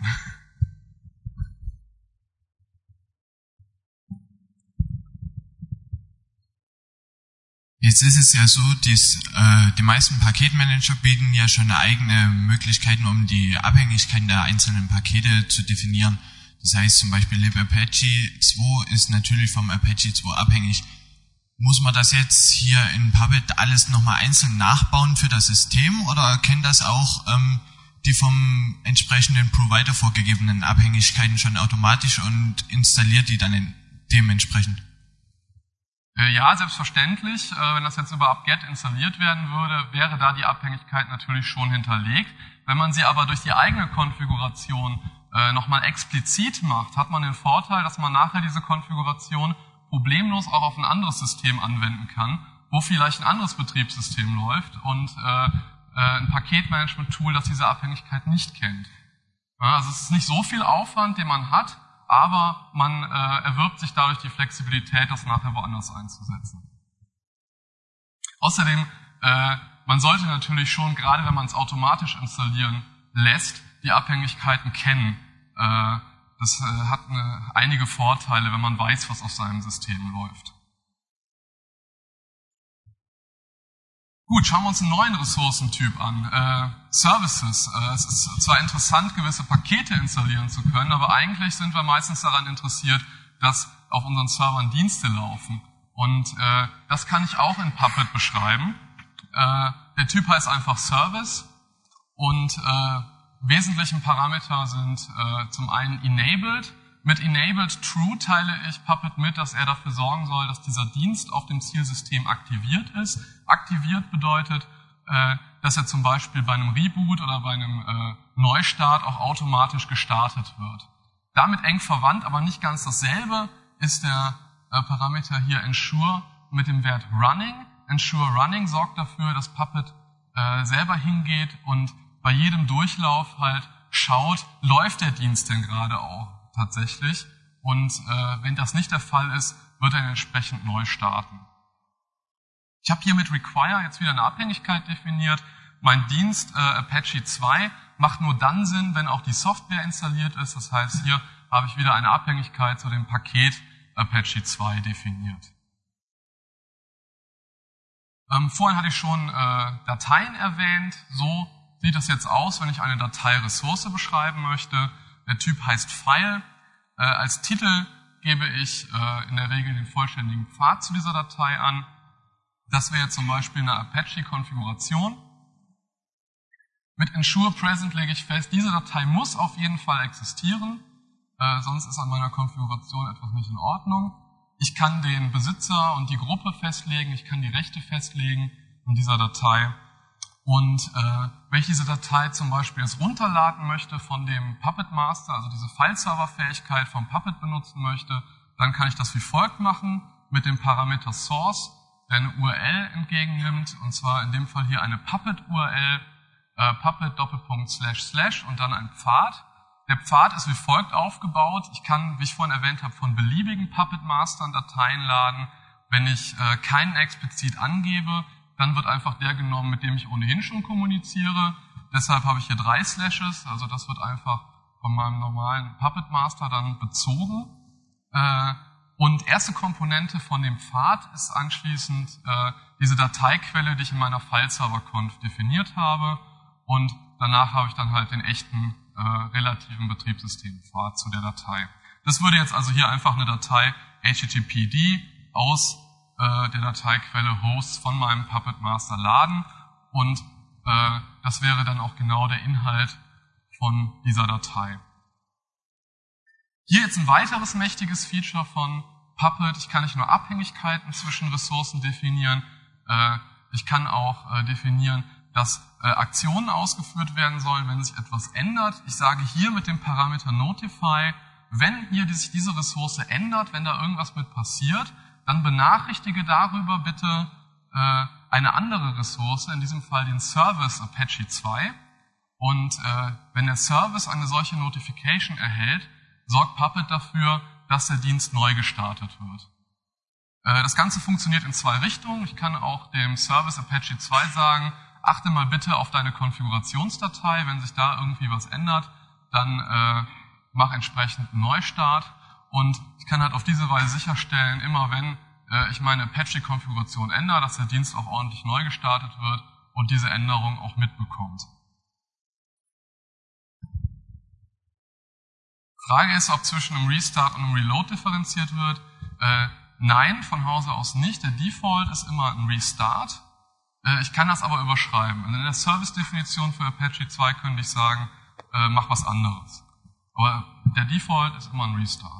Jetzt ist es ja so, dies, äh, die meisten Paketmanager bieten ja schon eigene Möglichkeiten, um die Abhängigkeiten der einzelnen Pakete zu definieren. Das heißt zum Beispiel libapache zwei ist natürlich vom Apache zwei abhängig. Muss man das jetzt hier in Puppet alles nochmal einzeln nachbauen für das System, oder erkennt das auch ähm, die vom entsprechenden Provider vorgegebenen Abhängigkeiten schon automatisch und installiert die dann in, dementsprechend? Ja, selbstverständlich. Wenn das jetzt über apt-get installiert werden würde, wäre da die Abhängigkeit natürlich schon hinterlegt. Wenn man sie aber durch die eigene Konfiguration nochmal explizit macht, hat man den Vorteil, dass man nachher diese Konfiguration problemlos auch auf ein anderes System anwenden kann, wo vielleicht ein anderes Betriebssystem läuft und ein Paketmanagement-Tool, das diese Abhängigkeit nicht kennt. Also es ist nicht so viel Aufwand, den man hat, aber man äh, erwirbt sich dadurch die Flexibilität, das nachher woanders einzusetzen. Außerdem, äh, man sollte natürlich schon, gerade wenn man es automatisch installieren lässt, die Abhängigkeiten kennen. Äh, Das äh, hat eine, einige Vorteile, wenn man weiß, was auf seinem System läuft. Gut, schauen wir uns einen neuen Ressourcentyp an. Äh, Services. Äh, es ist zwar interessant, gewisse Pakete installieren zu können, aber eigentlich sind wir meistens daran interessiert, dass auf unseren Servern Dienste laufen. Und äh, das kann ich auch in Puppet beschreiben. Äh, der Typ heißt einfach Service und äh, wesentlichen Parameter sind äh, zum einen enabled. Mit enabled true teile ich Puppet mit, dass er dafür sorgen soll, dass dieser Dienst auf dem Zielsystem aktiviert ist. Aktiviert bedeutet, äh, dass er zum Beispiel bei einem Reboot oder bei einem äh, Neustart auch automatisch gestartet wird. Damit eng verwandt, aber nicht ganz dasselbe, ist der äh, Parameter hier ensure mit dem Wert running. Ensure running sorgt dafür, dass Puppet äh, selber hingeht und bei jedem Durchlauf halt schaut, läuft der Dienst denn gerade auch tatsächlich. Und äh, wenn das nicht der Fall ist, wird er entsprechend neu starten. Ich habe hier mit require jetzt wieder eine Abhängigkeit definiert. Mein Dienst äh, Apache zwei macht nur dann Sinn, wenn auch die Software installiert ist. Das heißt, hier habe ich wieder eine Abhängigkeit zu dem Paket Apache zwei definiert. Ähm, vorhin hatte ich schon äh, Dateien erwähnt. So sieht es jetzt aus, wenn ich eine Dateiressource beschreiben möchte. Der Typ heißt File. Äh, als Titel gebe ich äh, in der Regel den vollständigen Pfad zu dieser Datei an. Das wäre zum Beispiel eine Apache-Konfiguration. Mit ensure present lege ich fest, diese Datei muss auf jeden Fall existieren, äh, sonst ist an meiner Konfiguration etwas nicht in Ordnung. Ich kann den Besitzer und die Gruppe festlegen, ich kann die Rechte festlegen in dieser Datei. Und äh, wenn ich diese Datei zum Beispiel jetzt runterladen möchte von dem Puppet Master, also diese File-Server-Fähigkeit vom Puppet benutzen möchte, dann kann ich das wie folgt machen mit dem Parameter Source, der eine U R L entgegennimmt, und zwar in dem Fall hier eine Puppet-U R L, äh, Puppet Doppelpunkt Slash Slash und dann ein Pfad. Der Pfad ist wie folgt aufgebaut. Ich kann, wie ich vorhin erwähnt habe, von beliebigen Puppet-Mastern Dateien laden. Wenn ich äh, keinen explizit angebe, dann wird einfach der genommen, mit dem ich ohnehin schon kommuniziere. Deshalb habe ich hier drei Slashes, also das wird einfach von meinem normalen Puppet Master dann bezogen. Äh, und erste Komponente von dem Pfad ist anschließend äh, diese Dateiquelle, die ich in meiner File-Server-Conf definiert habe. Und danach habe ich dann halt den echten äh, relativen Betriebssystempfad zu der Datei. Das würde jetzt also hier einfach eine Datei H T T P D aus der Dateiquelle Hosts von meinem Puppet Master laden und äh, das wäre dann auch genau der Inhalt von dieser Datei. Hier jetzt ein weiteres mächtiges Feature von Puppet. Ich kann nicht nur Abhängigkeiten zwischen Ressourcen definieren, äh, ich kann auch äh, definieren, dass äh, Aktionen ausgeführt werden sollen, wenn sich etwas ändert. Ich sage hier mit dem Parameter Notify, wenn hier sich diese Ressource ändert, wenn da irgendwas mit passiert, dann benachrichtige darüber bitte äh, eine andere Ressource, in diesem Fall den Service Apache zwei. Und äh, wenn der Service eine solche Notification erhält, sorgt Puppet dafür, dass der Dienst neu gestartet wird. Äh, das Ganze funktioniert in zwei Richtungen. Ich kann auch dem Service Apache zwei sagen, achte mal bitte auf deine Konfigurationsdatei. Wenn sich da irgendwie was ändert, dann äh, mach entsprechend einen Neustart. Und ich kann halt auf diese Weise sicherstellen, immer wenn äh, ich meine Apache-Konfiguration ändere, dass der Dienst auch ordentlich neu gestartet wird und diese Änderung auch mitbekommt. Frage ist, ob zwischen einem Restart und einem Reload differenziert wird. Äh, nein, von Hause aus nicht. Der Default ist immer ein Restart. Äh, ich kann das aber überschreiben. Also in der Service-Definition für Apache zwei könnte ich sagen, äh, mach was anderes. Aber der Default ist immer ein Restart.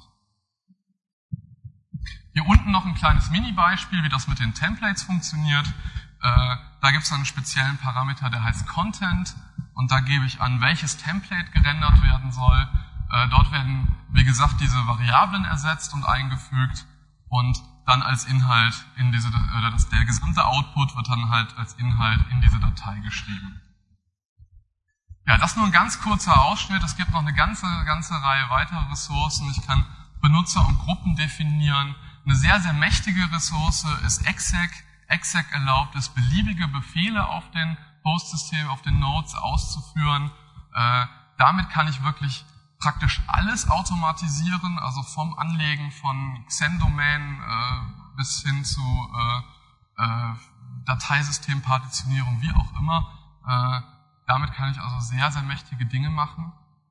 Hier unten noch ein kleines Mini-Beispiel, wie das mit den Templates funktioniert. Äh, da gibt es einen speziellen Parameter, der heißt Content. Und da gebe ich an, welches Template gerendert werden soll. Äh, dort werden, wie gesagt, diese Variablen ersetzt und eingefügt. Und dann als Inhalt in diese, oder das, der gesamte Output wird dann halt als Inhalt in diese Datei geschrieben. Ja, das nur ein ganz kurzer Ausschnitt. Es gibt noch eine ganze, ganze Reihe weiterer Ressourcen. Ich kann Benutzer und Gruppen definieren. Eine sehr, sehr mächtige Ressource ist exec. Exec erlaubt es, beliebige Befehle auf den Host-System, auf den Nodes auszuführen. Äh, damit kann ich wirklich praktisch alles automatisieren, also vom Anlegen von Xen-Domänen äh, bis hin zu äh, äh, Dateisystempartitionierung, wie auch immer. Äh, damit kann ich also sehr, sehr mächtige Dinge machen.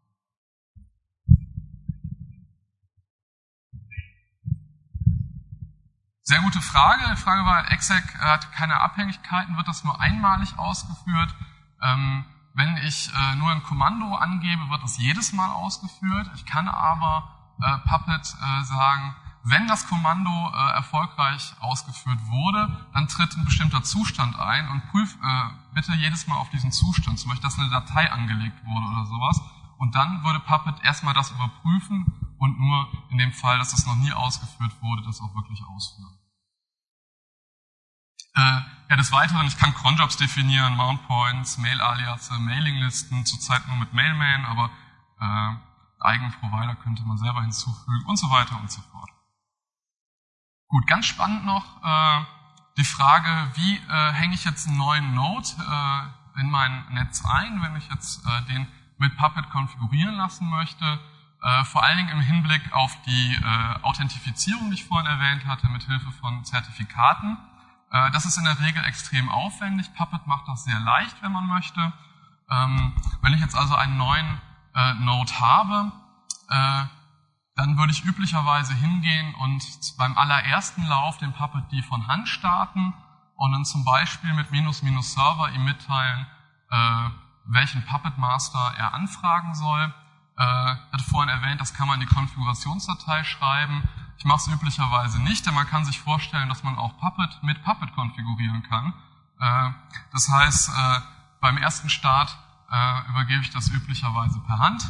Sehr gute Frage. Die Frage war, exec hat keine Abhängigkeiten, wird das nur einmalig ausgeführt? Ähm, wenn ich äh, nur ein Kommando angebe, wird das jedes Mal ausgeführt. Ich kann aber äh, Puppet äh, sagen, wenn das Kommando äh, erfolgreich ausgeführt wurde, dann tritt ein bestimmter Zustand ein und prüf äh, bitte jedes Mal auf diesen Zustand, zum Beispiel, dass eine Datei angelegt wurde oder sowas. Und dann würde Puppet erstmal das überprüfen und nur in dem Fall, dass das noch nie ausgeführt wurde, das auch wirklich ausführen. Äh, ja, des Weiteren, ich kann Cronjobs definieren, Mountpoints, Mail-Aliasse, Mailinglisten, zurzeit nur mit Mailman, aber äh, eigenen Provider könnte man selber hinzufügen und so weiter und so fort. Gut, ganz spannend noch äh, die Frage, wie äh, hänge ich jetzt einen neuen Node äh, in mein Netz ein, wenn ich jetzt äh, den mit Puppet konfigurieren lassen möchte. Äh, vor allen Dingen im Hinblick auf die äh, Authentifizierung, die ich vorhin erwähnt hatte, mit Hilfe von Zertifikaten. Äh, das ist in der Regel extrem aufwendig. Puppet macht das sehr leicht, wenn man möchte. Ähm, wenn ich jetzt also einen neuen äh, Node habe, äh, dann würde ich üblicherweise hingehen und beim allerersten Lauf den Puppet-D von Hand starten und dann zum Beispiel mit minus minus Server ihm mitteilen, äh, welchen Puppet Master er anfragen soll. Äh, ich hatte vorhin erwähnt, das kann man in die Konfigurationsdatei schreiben. Ich mache es üblicherweise nicht, denn man kann sich vorstellen, dass man auch Puppet mit Puppet konfigurieren kann. Äh, das heißt, äh, beim ersten Start äh, übergebe ich das üblicherweise per Hand.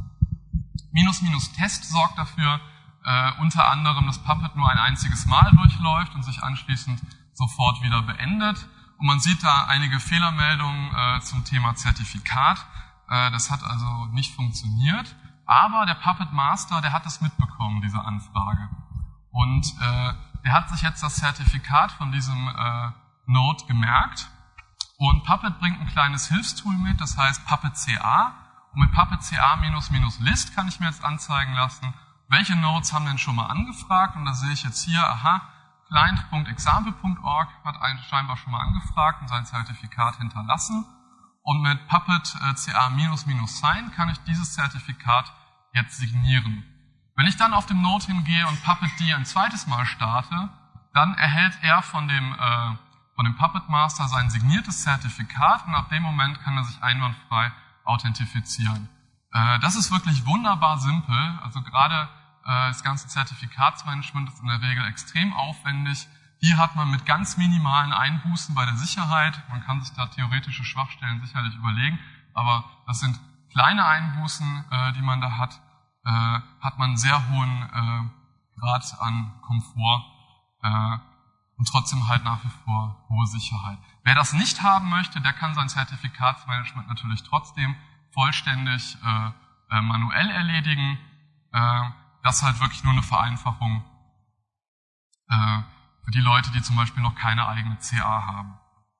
Minus minus Test sorgt dafür, äh, unter anderem, dass Puppet nur ein einziges Mal durchläuft und sich anschließend sofort wieder beendet. Und man sieht da einige Fehlermeldungen äh, zum Thema Zertifikat. Äh, das hat also nicht funktioniert. Aber der Puppet Master, der hat das mitbekommen, diese Anfrage. Und äh, der hat sich jetzt das Zertifikat von diesem äh, Node gemerkt. Und Puppet bringt ein kleines Hilfstool mit, das heißt Puppet C A. Und mit Puppet C A minus minus List kann ich mir jetzt anzeigen lassen, welche Nodes haben denn schon mal angefragt. Und da sehe ich jetzt hier, aha, client punkt example punkt org hat einen scheinbar schon mal angefragt und sein Zertifikat hinterlassen. Und mit Puppet äh, C A minus minus sign kann ich dieses Zertifikat jetzt signieren. Wenn ich dann auf dem Node hingehe und Puppet-D ein zweites Mal starte, dann erhält er von dem, äh, von dem Puppet Master sein signiertes Zertifikat und ab dem Moment kann er sich einwandfrei authentifizieren. Äh, das ist wirklich wunderbar simpel. Also gerade äh, das ganze Zertifikatsmanagement ist in der Regel extrem aufwendig. Hier hat man mit ganz minimalen Einbußen bei der Sicherheit, man kann sich da theoretische Schwachstellen sicherlich überlegen, aber das sind kleine Einbußen, äh, die man da hat, äh, hat man einen sehr hohen äh, Grad an Komfort äh, und trotzdem halt nach wie vor hohe Sicherheit. Wer das nicht haben möchte, der kann sein Zertifikatsmanagement natürlich trotzdem vollständig äh, äh, manuell erledigen. Äh, das ist halt wirklich nur eine Vereinfachung äh, für die Leute, die zum Beispiel noch keine eigene C A haben.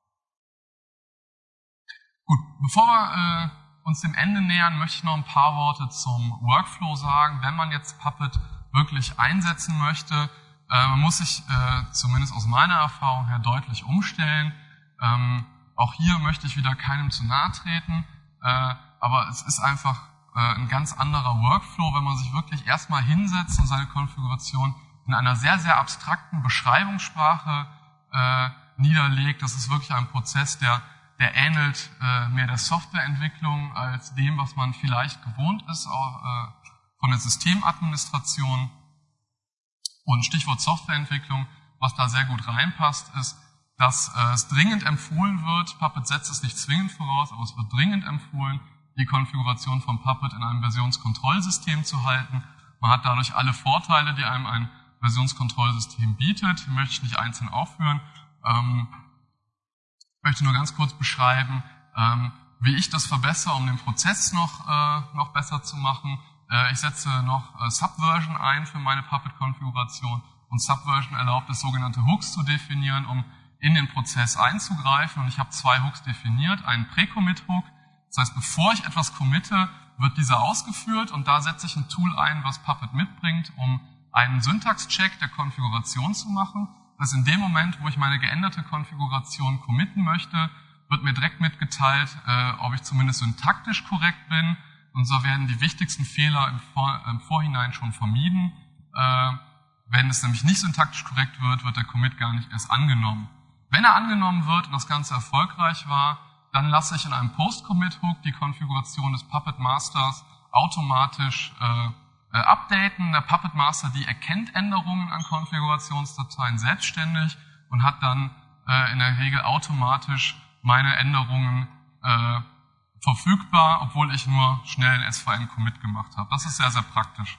Gut, bevor wir äh, uns dem Ende nähern, möchte ich noch ein paar Worte zum Workflow sagen. Wenn man jetzt Puppet wirklich einsetzen möchte, äh, man muss sich äh, zumindest aus meiner Erfahrung her deutlich umstellen. Ähm, auch hier möchte ich wieder keinem zu nahe treten, äh, aber es ist einfach äh, ein ganz anderer Workflow, wenn man sich wirklich erstmal hinsetzt und seine Konfiguration in einer sehr, sehr abstrakten Beschreibungssprache äh, niederlegt. Das ist wirklich ein Prozess, der, der ähnelt äh, mehr der Softwareentwicklung als dem, was man vielleicht gewohnt ist, auch, äh, von der Systemadministration. Und Stichwort Softwareentwicklung, was da sehr gut reinpasst, ist, dass äh, es dringend empfohlen wird, Puppet setzt es nicht zwingend voraus, aber es wird dringend empfohlen, die Konfiguration von Puppet in einem Versionskontrollsystem zu halten. Man hat dadurch alle Vorteile, die einem ein Versionskontrollsystem bietet, möchte ich nicht einzeln aufführen. Ähm, ich möchte nur ganz kurz beschreiben, ähm, wie ich das verbessere, um den Prozess noch, äh, noch besser zu machen. Äh, ich setze noch äh, Subversion ein für meine Puppet-Konfiguration und Subversion erlaubt es, sogenannte Hooks zu definieren, um in den Prozess einzugreifen. Und ich habe zwei Hooks definiert, einen Pre-Commit-Hook, das heißt, bevor ich etwas committe, wird dieser ausgeführt und da setze ich ein Tool ein, was Puppet mitbringt, um einen Syntax-Check der Konfiguration zu machen. Das heißt, in dem Moment, wo ich meine geänderte Konfiguration committen möchte, wird mir direkt mitgeteilt, äh, ob ich zumindest syntaktisch korrekt bin. Und so werden die wichtigsten Fehler im, Vor im Vorhinein schon vermieden. Äh, wenn es nämlich nicht syntaktisch korrekt wird, wird der Commit gar nicht erst angenommen. Wenn er angenommen wird und das Ganze erfolgreich war, dann lasse ich in einem Post-Commit-Hook die Konfiguration des Puppet Masters automatisch äh, äh, updaten. Der Puppet Master, die erkennt Änderungen an Konfigurationsdateien selbstständig und hat dann äh, in der Regel automatisch meine Änderungen äh, verfügbar, obwohl ich nur schnell einen S V N-Commit gemacht habe. Das ist sehr, sehr praktisch.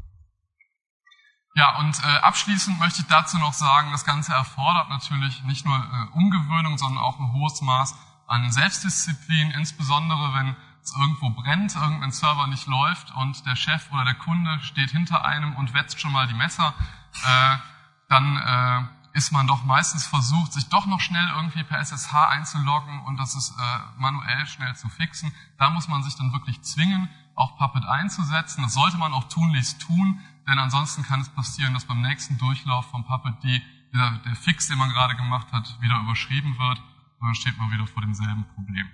Ja, und äh, abschließend möchte ich dazu noch sagen, das Ganze erfordert natürlich nicht nur äh, Umgewöhnung, sondern auch ein hohes Maß an Selbstdisziplin, insbesondere wenn es irgendwo brennt, irgendein Server nicht läuft und der Chef oder der Kunde steht hinter einem und wetzt schon mal die Messer, äh, dann äh, ist man doch meistens versucht, sich doch noch schnell irgendwie per S S H einzuloggen und das ist äh, manuell schnell zu fixen. Da muss man sich dann wirklich zwingen, auch Puppet einzusetzen. Das sollte man auch tunlichst tun, denn ansonsten kann es passieren, dass beim nächsten Durchlauf von Puppet die, der, der Fix, den man gerade gemacht hat, wieder überschrieben wird und dann steht man wieder vor demselben Problem.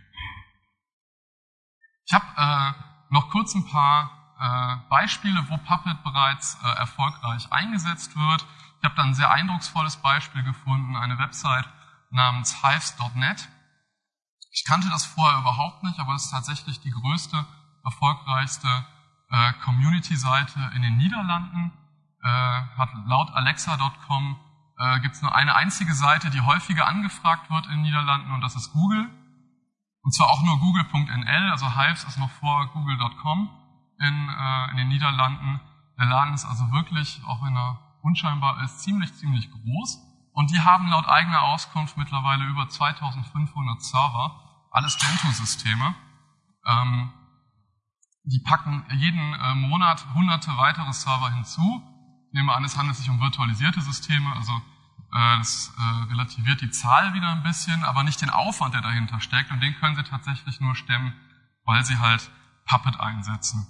Ich habe äh, noch kurz ein paar äh, Beispiele, wo Puppet bereits äh, erfolgreich eingesetzt wird. Ich habe da ein sehr eindrucksvolles Beispiel gefunden, eine Website namens hives Punkt net. Ich kannte das vorher überhaupt nicht, aber es ist tatsächlich die größte, erfolgreichste äh, Community-Seite in den Niederlanden. Äh, hat laut Alexa Punkt com äh, gibt es nur eine einzige Seite, die häufiger angefragt wird in den Niederlanden und das ist Google. Und zwar auch nur Google Punkt N L, also Hives ist noch vor Google Punkt com in, äh, in den Niederlanden. Der Laden ist also wirklich, auch wenn er unscheinbar ist, ziemlich, ziemlich groß. Und die haben laut eigener Auskunft mittlerweile über zweitausendfünfhundert Server, alles Gentoo-Systeme. Ähm, die packen jeden äh, Monat hunderte weitere Server hinzu. Ich nehme an, es handelt sich um virtualisierte Systeme, also äh, das äh, relativiert die Zahl wieder ein bisschen, aber nicht den Aufwand, der dahinter steckt. Und den können sie tatsächlich nur stemmen, weil sie halt Puppet einsetzen.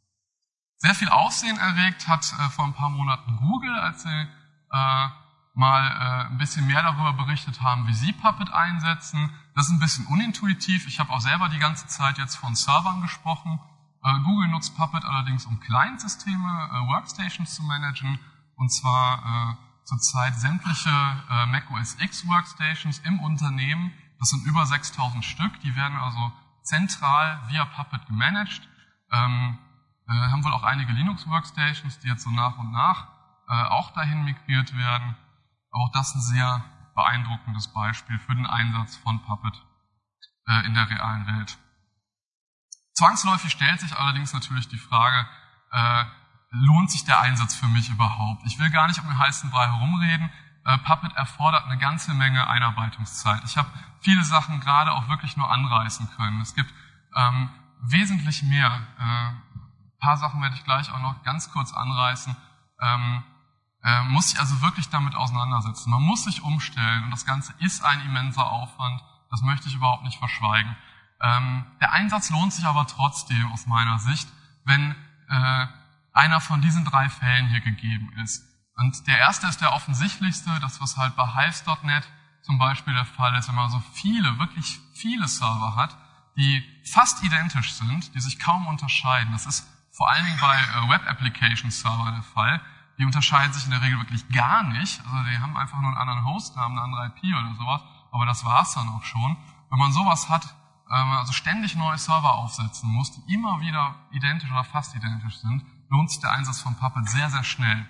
Sehr viel Aufsehen erregt hat äh, vor ein paar Monaten Google, als sie äh, mal äh, ein bisschen mehr darüber berichtet haben, wie sie Puppet einsetzen. Das ist ein bisschen unintuitiv. Ich habe auch selber die ganze Zeit jetzt von Servern gesprochen. Äh, Google nutzt Puppet allerdings, um Client-Systeme, äh, Workstations zu managen. Und zwar äh, zurzeit sämtliche äh, Mac O S X Workstations im Unternehmen. Das sind über sechstausend Stück. Die werden also zentral via Puppet gemanagt. Ähm, äh, haben wohl auch einige Linux-Workstations, die jetzt so nach und nach äh, auch dahin migriert werden. Aber auch das ist ein sehr beeindruckendes Beispiel für den Einsatz von Puppet äh, in der realen Welt. Zwangsläufig stellt sich allerdings natürlich die Frage, äh, lohnt sich der Einsatz für mich überhaupt? Ich will gar nicht um den heißen Brei herumreden. Äh, Puppet erfordert eine ganze Menge Einarbeitungszeit. Ich habe viele Sachen gerade auch wirklich nur anreißen können. Es gibt ähm, wesentlich mehr. Äh, ein paar Sachen werde ich gleich auch noch ganz kurz anreißen. Ähm, äh, muss sich also wirklich damit auseinandersetzen. Man muss sich umstellen und das Ganze ist ein immenser Aufwand. Das möchte ich überhaupt nicht verschweigen. Ähm, der Einsatz lohnt sich aber trotzdem aus meiner Sicht, wenn äh, einer von diesen drei Fällen hier gegeben ist. Und der erste ist der offensichtlichste, das was halt bei hives Punkt net zum Beispiel der Fall ist, wenn man so viele, wirklich viele Server hat, die fast identisch sind, die sich kaum unterscheiden. Das ist vor allen Dingen bei äh, Web-Application-Server der Fall. Die unterscheiden sich in der Regel wirklich gar nicht. Also die haben einfach nur einen anderen Hostnamen, eine andere I P oder sowas, aber das war's dann auch schon. Wenn man sowas hat, also ständig neue Server aufsetzen muss, die immer wieder identisch oder fast identisch sind, lohnt sich der Einsatz von Puppet sehr, sehr schnell.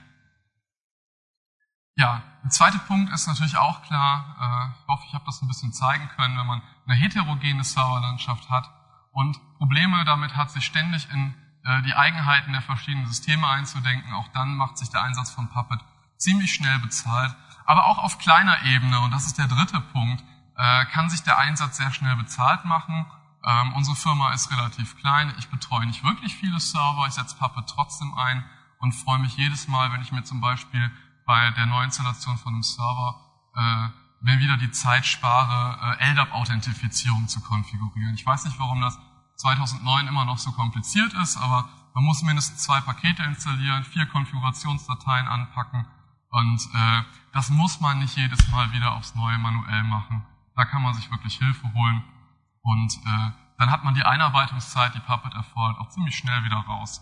Ja, der zweite Punkt ist natürlich auch klar, ich hoffe, ich habe das ein bisschen zeigen können, wenn man eine heterogene Serverlandschaft hat und Probleme damit hat, sich ständig in die Eigenheiten der verschiedenen Systeme einzudenken, auch dann macht sich der Einsatz von Puppet ziemlich schnell bezahlt. Aber auch auf kleiner Ebene, und das ist der dritte Punkt, kann sich der Einsatz sehr schnell bezahlt machen. Ähm, unsere Firma ist relativ klein, ich betreue nicht wirklich viele Server, ich setze Puppet trotzdem ein und freue mich jedes Mal, wenn ich mir zum Beispiel bei der Neuinstallation von einem Server äh, mir wieder die Zeit spare, äh, L D A P-Authentifizierung zu konfigurieren. Ich weiß nicht, warum das zweitausendneun immer noch so kompliziert ist, aber man muss mindestens zwei Pakete installieren, vier Konfigurationsdateien anpacken und äh, das muss man nicht jedes Mal wieder aufs Neue manuell machen. Da kann man sich wirklich Hilfe holen und äh, dann hat man die Einarbeitungszeit, die Puppet erfordert, auch ziemlich schnell wieder raus.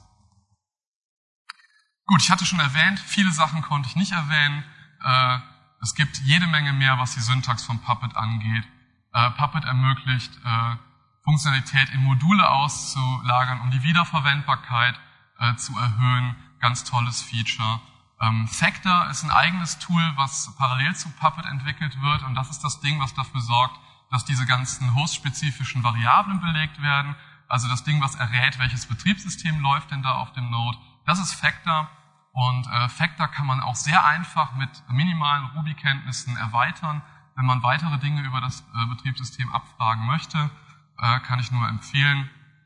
Gut, ich hatte schon erwähnt, viele Sachen konnte ich nicht erwähnen. Äh, es gibt jede Menge mehr, was die Syntax von Puppet angeht. Äh, Puppet ermöglicht äh, Funktionalität in Module auszulagern, um die Wiederverwendbarkeit äh, zu erhöhen. Ganz tolles Feature. Ähm, Factor ist ein eigenes Tool, was parallel zu Puppet entwickelt wird und das ist das Ding, was dafür sorgt, dass diese ganzen hostspezifischen Variablen belegt werden. Also das Ding, was errät, welches Betriebssystem läuft denn da auf dem Node. Das ist Factor und äh, Factor kann man auch sehr einfach mit minimalen Ruby-Kenntnissen erweitern. Wenn man weitere Dinge über das äh, Betriebssystem abfragen möchte, äh, kann ich nur empfehlen.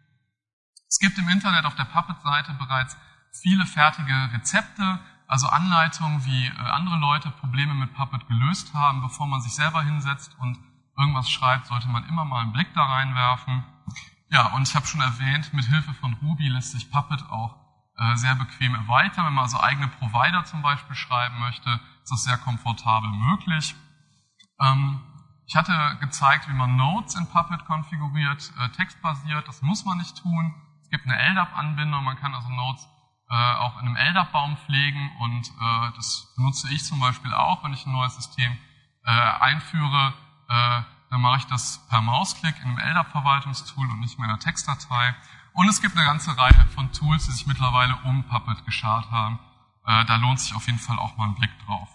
Es gibt im Internet auf der Puppet-Seite bereits viele fertige Rezepte, also Anleitungen, wie äh, andere Leute Probleme mit Puppet gelöst haben. Bevor man sich selber hinsetzt und irgendwas schreibt, sollte man immer mal einen Blick da reinwerfen. Ja, und ich habe schon erwähnt, mit Hilfe von Ruby lässt sich Puppet auch äh, sehr bequem erweitern. Wenn man also eigene Provider zum Beispiel schreiben möchte, ist das sehr komfortabel möglich. Ähm, ich hatte gezeigt, wie man Nodes in Puppet konfiguriert, äh, textbasiert. Das muss man nicht tun. Es gibt eine L D A P-Anbindung, man kann also Nodes äh, auch in einem L D A P-Baum pflegen und äh, das benutze ich zum Beispiel auch, wenn ich ein neues System äh, einführe. Äh, dann mache ich das per Mausklick in einem L D A P-Verwaltungstool und nicht mehr in einer Textdatei. Und es gibt eine ganze Reihe von Tools, die sich mittlerweile um Puppet geschart haben. Äh, da lohnt sich auf jeden Fall auch mal ein Blick drauf.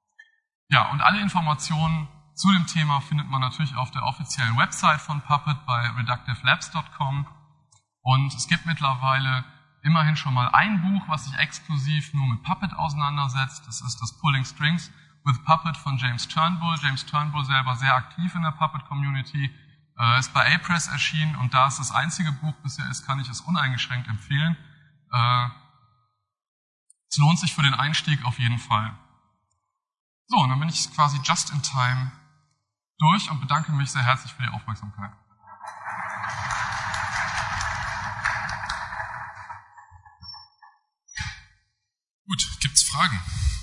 Ja, und alle Informationen zu dem Thema findet man natürlich auf der offiziellen Website von Puppet bei reductive labs dot com. Und es gibt mittlerweile immerhin schon mal ein Buch, was sich exklusiv nur mit Puppet auseinandersetzt. Das ist das Pulling Strings with Puppet von James Turnbull. James Turnbull selber sehr aktiv in der Puppet-Community, äh, ist bei A-Press erschienen und da es das einzige Buch bisher ist, kann ich es uneingeschränkt empfehlen. Äh, es lohnt sich für den Einstieg auf jeden Fall. So, und dann bin ich quasi just in time durch und bedanke mich sehr herzlich für die Aufmerksamkeit. Gut, gibt's Fragen?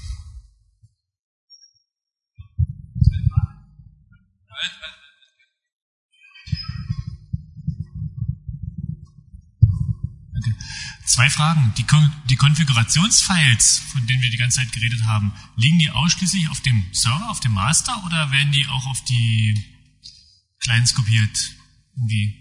Okay. Zwei Fragen. Die, Kon die Konfigurationsfiles, von denen wir die ganze Zeit geredet haben, liegen die ausschließlich auf dem Server, auf dem Master, oder werden die auch auf die Clients kopiert? Irgendwie?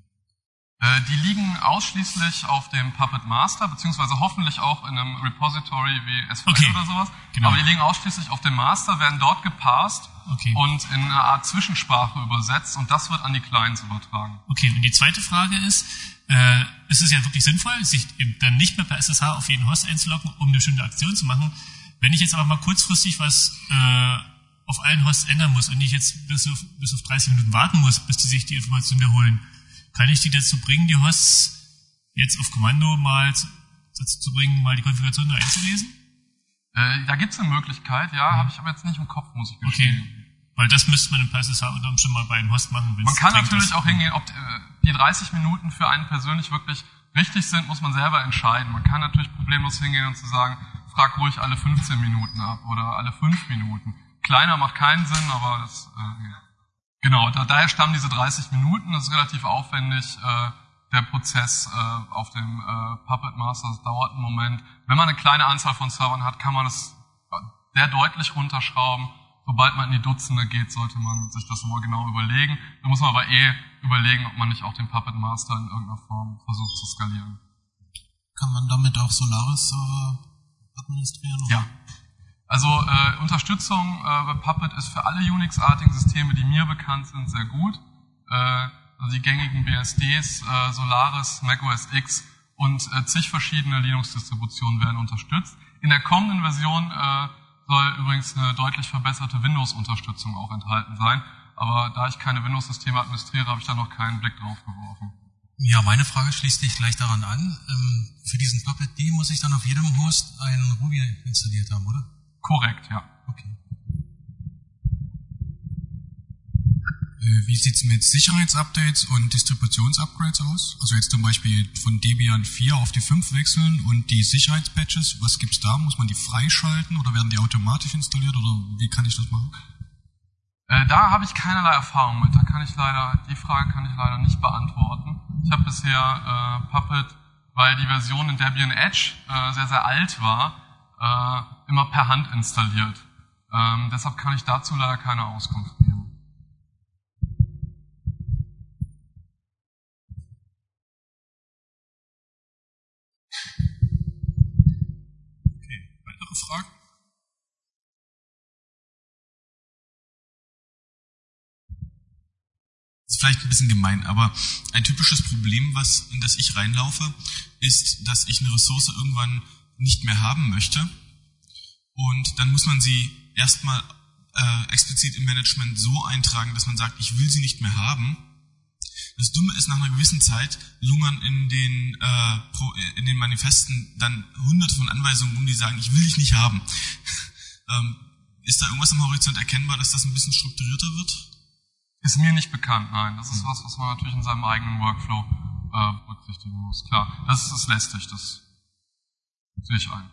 Äh, die liegen ausschließlich auf dem Puppet Master, beziehungsweise hoffentlich auch in einem Repository wie S V N okay. oder sowas. Genau. Aber die liegen ausschließlich auf dem Master, werden dort geparst okay. und in eine Art Zwischensprache übersetzt und das wird an die Clients übertragen. Okay, und die zweite Frage ist, äh, ist es ja wirklich sinnvoll, sich eben dann nicht mehr per S S H auf jeden Host einzuloggen, um eine bestimmte Aktion zu machen. Wenn ich jetzt aber mal kurzfristig was äh, auf allen Hosts ändern muss und ich jetzt bis auf, bis auf dreißig Minuten warten muss, bis die sich die Information wiederholen, kann ich die dazu bringen, die Hosts jetzt auf Kommando mal dazu zu bringen, mal die Konfiguration da einzulesen? Äh, da gibt es eine Möglichkeit, ja, mhm. habe ich aber jetzt nicht im Kopf, muss ich gestehen. Okay. Weil das müsste man im P S S H unter Umständen mal beim Host machen. Man kann natürlich auch hingehen, ob die dreißig Minuten für einen persönlich wirklich richtig sind, muss man selber entscheiden. Man kann natürlich problemlos hingehen und zu sagen, frag ruhig alle fünfzehn Minuten ab oder alle fünf Minuten. Kleiner macht keinen Sinn, aber das, äh, genau, da, daher stammen diese dreißig Minuten, das ist relativ aufwendig, äh, der Prozess äh, auf dem äh, Puppet Master, das dauert einen Moment. Wenn man eine kleine Anzahl von Servern hat, kann man das sehr deutlich runterschrauben. Sobald man in die Dutzende geht, sollte man sich das nochmal genau überlegen. Da muss man aber eh überlegen, ob man nicht auch den Puppet Master in irgendeiner Form versucht zu skalieren. Kann man damit auch Solaris äh, administrieren? Oder? Ja. Also äh, Unterstützung äh, bei Puppet ist für alle Unix-artigen Systeme, die mir bekannt sind, sehr gut. Äh, also die gängigen B S Ds, äh, Solaris, Mac O S X und äh, zig verschiedene Linux-Distributionen werden unterstützt. In der kommenden Version äh, soll übrigens eine deutlich verbesserte Windows-Unterstützung auch enthalten sein. Aber da ich keine Windows-Systeme administriere, habe ich da noch keinen Blick drauf geworfen. Ja, meine Frage schließt sich gleich daran an. Ähm, für diesen Puppet-D muss ich dann auf jedem Host einen Ruby installiert haben, oder? Korrekt, ja. Okay. Wie sieht's mit Sicherheitsupdates und Distributionsupgrades aus? Also jetzt zum Beispiel von Debian vier auf die fünf wechseln und die Sicherheitspatches, was gibt's da? Muss man die freischalten oder werden die automatisch installiert oder wie kann ich das machen? Äh, da habe ich keinerlei Erfahrung mit. Da kann ich leider, die Frage kann ich leider nicht beantworten. Ich habe bisher äh, Puppet, weil die Version in Debian Edge äh, sehr, sehr alt war, äh, immer per Hand installiert. Ähm, deshalb kann ich dazu leider keine Auskunft geben. Fragen? Das ist vielleicht ein bisschen gemein, aber ein typisches Problem, was, in das ich reinlaufe, ist, dass ich eine Ressource irgendwann nicht mehr haben möchte und dann muss man sie erstmal äh, explizit im Management so eintragen, dass man sagt, ich will sie nicht mehr haben. Das Dumme ist, nach einer gewissen Zeit lungern in den, äh, in den Manifesten dann hunderte von Anweisungen um, die sagen, ich will dich nicht haben. ähm, ist da irgendwas am Horizont erkennbar, dass das ein bisschen strukturierter wird? Ist mir nicht bekannt, nein. Das ist was, was man natürlich in seinem eigenen Workflow äh, berücksichtigen muss. Klar, das ist lästig, das sehe ich ein.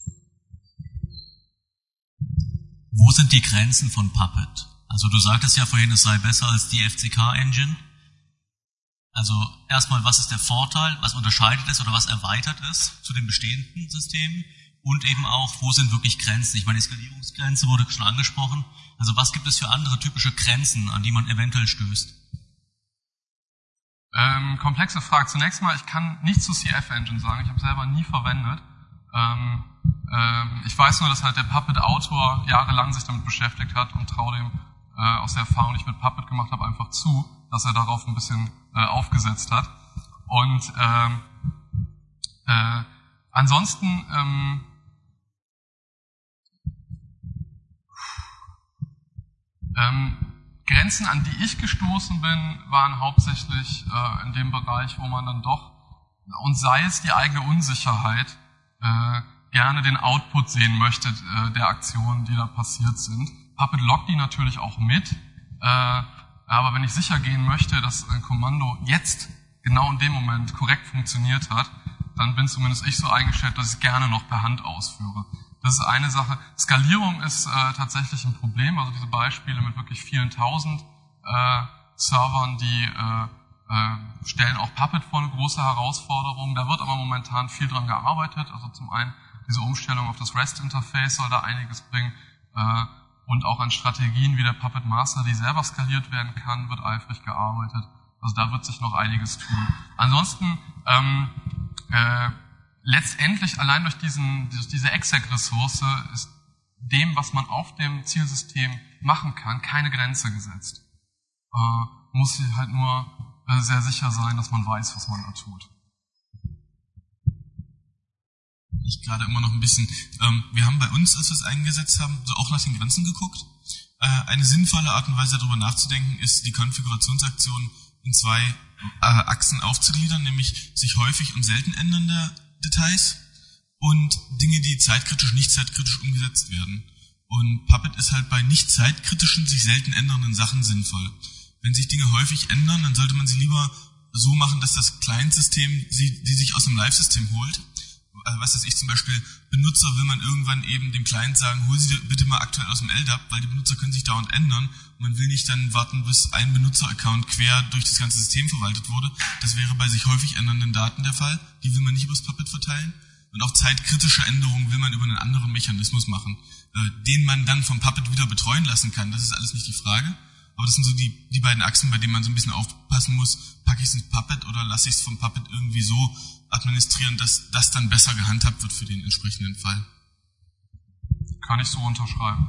Wo sind die Grenzen von Puppet? Also du sagtest ja vorhin, es sei besser als die F C K-Engine. Also erstmal, was ist der Vorteil, was unterscheidet es oder was erweitert es zu den bestehenden Systemen und eben auch, wo sind wirklich Grenzen? Ich meine, die Skalierungsgrenze wurde schon angesprochen. Also was gibt es für andere typische Grenzen, an die man eventuell stößt? Ähm, komplexe Frage. Zunächst mal, ich kann nichts zu C F-Engine sagen. Ich habe selber nie verwendet. Ähm, ähm, ich weiß nur, dass halt der Puppet-Autor jahrelang sich damit beschäftigt hat und traue dem äh, aus der Erfahrung, die ich mit Puppet gemacht habe, einfach zu, dass er darauf ein bisschen äh, aufgesetzt hat. Und ähm, äh, ansonsten ähm, ähm, Grenzen, an die ich gestoßen bin, waren hauptsächlich äh, in dem Bereich, wo man dann doch, und sei es die eigene Unsicherheit, äh, gerne den Output sehen möchte äh, der Aktionen, die da passiert sind. Puppet loggt die natürlich auch mit, äh, aber wenn ich sicher gehen möchte, dass ein Kommando jetzt genau in dem Moment korrekt funktioniert hat, dann bin zumindest ich so eingestellt, dass ich es gerne noch per Hand ausführe. Das ist eine Sache. Skalierung ist äh, tatsächlich ein Problem, also diese Beispiele mit wirklich vielen tausend äh, Servern, die äh, äh, stellen auch Puppet vor eine große Herausforderung. Da wird aber momentan viel dran gearbeitet. Also zum einen diese Umstellung auf das REST-Interface soll da einiges bringen. Äh, und auch an Strategien wie der Puppet Master, die selber skaliert werden kann, wird eifrig gearbeitet. Also da wird sich noch einiges tun. Ansonsten ähm, äh, letztendlich allein durch, diesen, durch diese Exec-Ressource ist dem, was man auf dem Zielsystem machen kann, keine Grenze gesetzt. Äh, muss halt nur äh, sehr sicher sein, dass man weiß, was man da tut. Ich gerade immer noch ein bisschen, ähm, wir haben bei uns, als wir es eingesetzt haben, so auch nach den Grenzen geguckt. Äh, eine sinnvolle Art und Weise, darüber nachzudenken, ist, die Konfigurationsaktion in zwei äh, Achsen aufzugliedern, nämlich sich häufig und selten ändernde Details und Dinge, die zeitkritisch, nicht zeitkritisch umgesetzt werden. Und Puppet ist halt bei nicht zeitkritischen, sich selten ändernden Sachen sinnvoll. Wenn sich Dinge häufig ändern, dann sollte man sie lieber so machen, dass das Client-System sie, die sich aus dem Live-System holt. Was weiß ich, zum Beispiel Benutzer will man irgendwann eben dem Client sagen, hol sie bitte mal aktuell aus dem L D A P, weil die Benutzer können sich dauernd ändern. Und man will nicht dann warten, bis ein Benutzer-Account quer durch das ganze System verwaltet wurde. Das wäre bei sich häufig ändernden Daten der Fall. Die will man nicht übers Puppet verteilen. Und auch zeitkritische Änderungen will man über einen anderen Mechanismus machen, äh, den man dann vom Puppet wieder betreuen lassen kann. Das ist alles nicht die Frage. Aber das sind so die, die beiden Achsen, bei denen man so ein bisschen aufpassen muss. Packe ich es ins Puppet oder lasse ich es vom Puppet irgendwie so administrieren, dass das dann besser gehandhabt wird für den entsprechenden Fall? Kann ich so unterschreiben.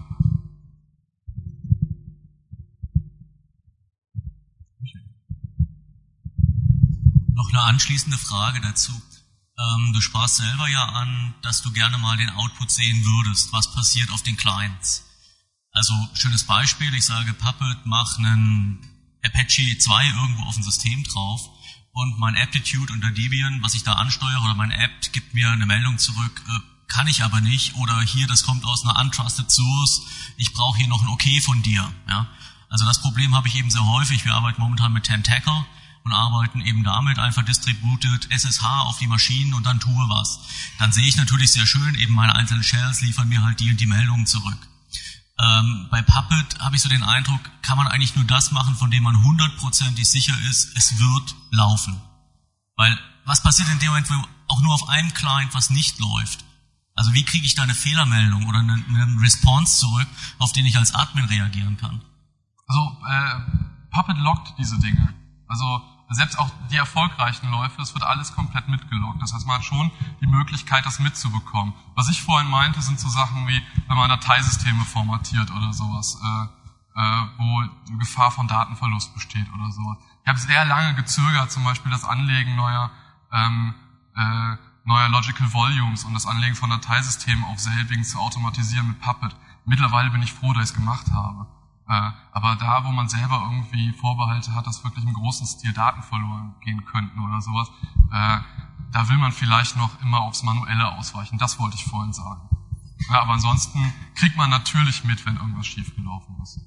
Noch eine anschließende Frage dazu. Ähm, du sprachst selber ja an, dass du gerne mal den Output sehen würdest, was passiert auf den Clients. Also, schönes Beispiel, ich sage Puppet, mach einen Apache zwei irgendwo auf dem System drauf und mein Aptitude unter Debian, was ich da ansteuere, oder mein Apt gibt mir eine Meldung zurück, äh, kann ich aber nicht, oder hier, das kommt aus einer untrusted source, ich brauche hier noch ein Okay von dir. Ja? Also das Problem habe ich eben sehr häufig. Wir arbeiten momentan mit Tentacle und arbeiten eben damit einfach distributed S S H auf die Maschinen und dann tue was. Dann sehe ich natürlich sehr schön, eben meine einzelnen Shells liefern mir halt die und die Meldungen zurück. Ähm, bei Puppet habe ich so den Eindruck, kann man eigentlich nur das machen, von dem man hundertprozentig sicher ist, es wird laufen. Weil was passiert in dem Moment, wo auch nur auf einem Client was nicht läuft? Also wie kriege ich da eine Fehlermeldung oder einen eine Response zurück, auf den ich als Admin reagieren kann? Also äh, Puppet loggt diese Dinge. Also selbst auch die erfolgreichen Läufe, das wird alles komplett mitgeloggt. Das heißt, man hat schon die Möglichkeit, das mitzubekommen. Was ich vorhin meinte, sind so Sachen wie, wenn man Dateisysteme formatiert oder sowas, äh, äh, wo die Gefahr von Datenverlust besteht oder sowas. Ich habe sehr lange gezögert, zum Beispiel das Anlegen neuer, ähm, äh, neuer Logical Volumes und das Anlegen von Dateisystemen auf selbigen zu automatisieren mit Puppet. Mittlerweile bin ich froh, dass ich es gemacht habe. Äh, aber da, wo man selber irgendwie Vorbehalte hat, dass wirklich im großen Stil Daten verloren gehen könnten oder sowas, äh, da will man vielleicht noch immer aufs Manuelle ausweichen. Das wollte ich vorhin sagen. Ja, aber ansonsten kriegt man natürlich mit, wenn irgendwas schiefgelaufen ist.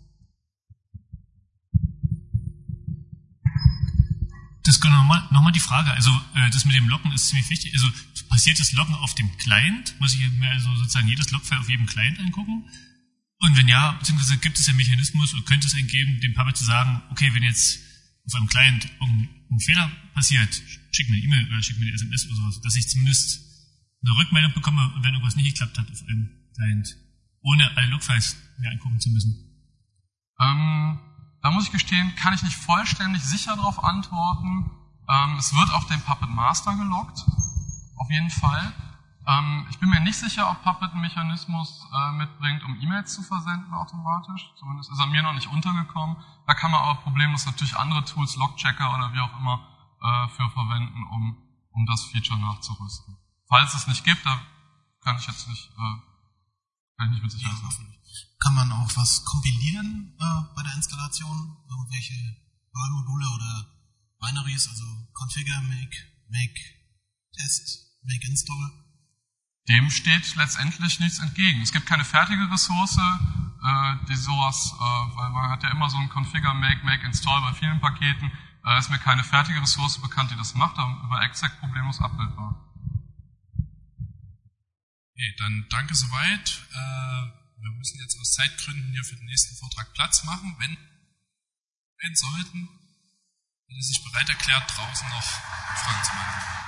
Das kann nochmal noch mal die Frage, also äh, das mit dem Loggen ist ziemlich wichtig. Also passiert das Loggen auf dem Client? Muss ich mir also sozusagen jedes Logfile auf jedem Client angucken? Und wenn ja, beziehungsweise gibt es einen Mechanismus oder könnte es einen geben, dem Puppet zu sagen, okay, wenn jetzt auf einem Client ein Fehler passiert, schick mir eine E-Mail oder schick mir eine S M S oder sowas, dass ich zumindest eine Rückmeldung bekomme, wenn irgendwas nicht geklappt hat auf einem Client, ohne alle Logfiles mir angucken zu müssen. Ähm, da muss ich gestehen, kann ich nicht vollständig sicher darauf antworten. Ähm, es wird auf dem Puppet Master geloggt, auf jeden Fall. Ähm, ich bin mir nicht sicher, ob Puppet einen Mechanismus äh, mitbringt, um E-Mails zu versenden automatisch. Zumindest ist er mir noch nicht untergekommen. Da kann man aber problemlos natürlich andere Tools, Logchecker oder wie auch immer, äh, für verwenden, um, um das Feature nachzurüsten. Falls es nicht gibt, da kann ich jetzt nicht, äh, kann ich nicht mit Sicherheit sagen. Kann man auch was kompilieren äh, bei der Installation? Irgendwelche Perl-Module oder Binaries, also Configure, Make, Make, Test, Make, Install? Dem steht letztendlich nichts entgegen. Es gibt keine fertige Ressource, äh, die sowas, äh, weil man hat ja immer so ein Configure, Make, Make, Install bei vielen Paketen. Äh, ist mir keine fertige Ressource bekannt, die das macht, aber über exec problemlos abbildbar. Okay, dann danke soweit. Äh, wir müssen jetzt aus Zeitgründen hier für den nächsten Vortrag Platz machen. Wenn wenn sollten, wenn Sie sich bereit erklärt, draußen noch Fragen zu beantworten.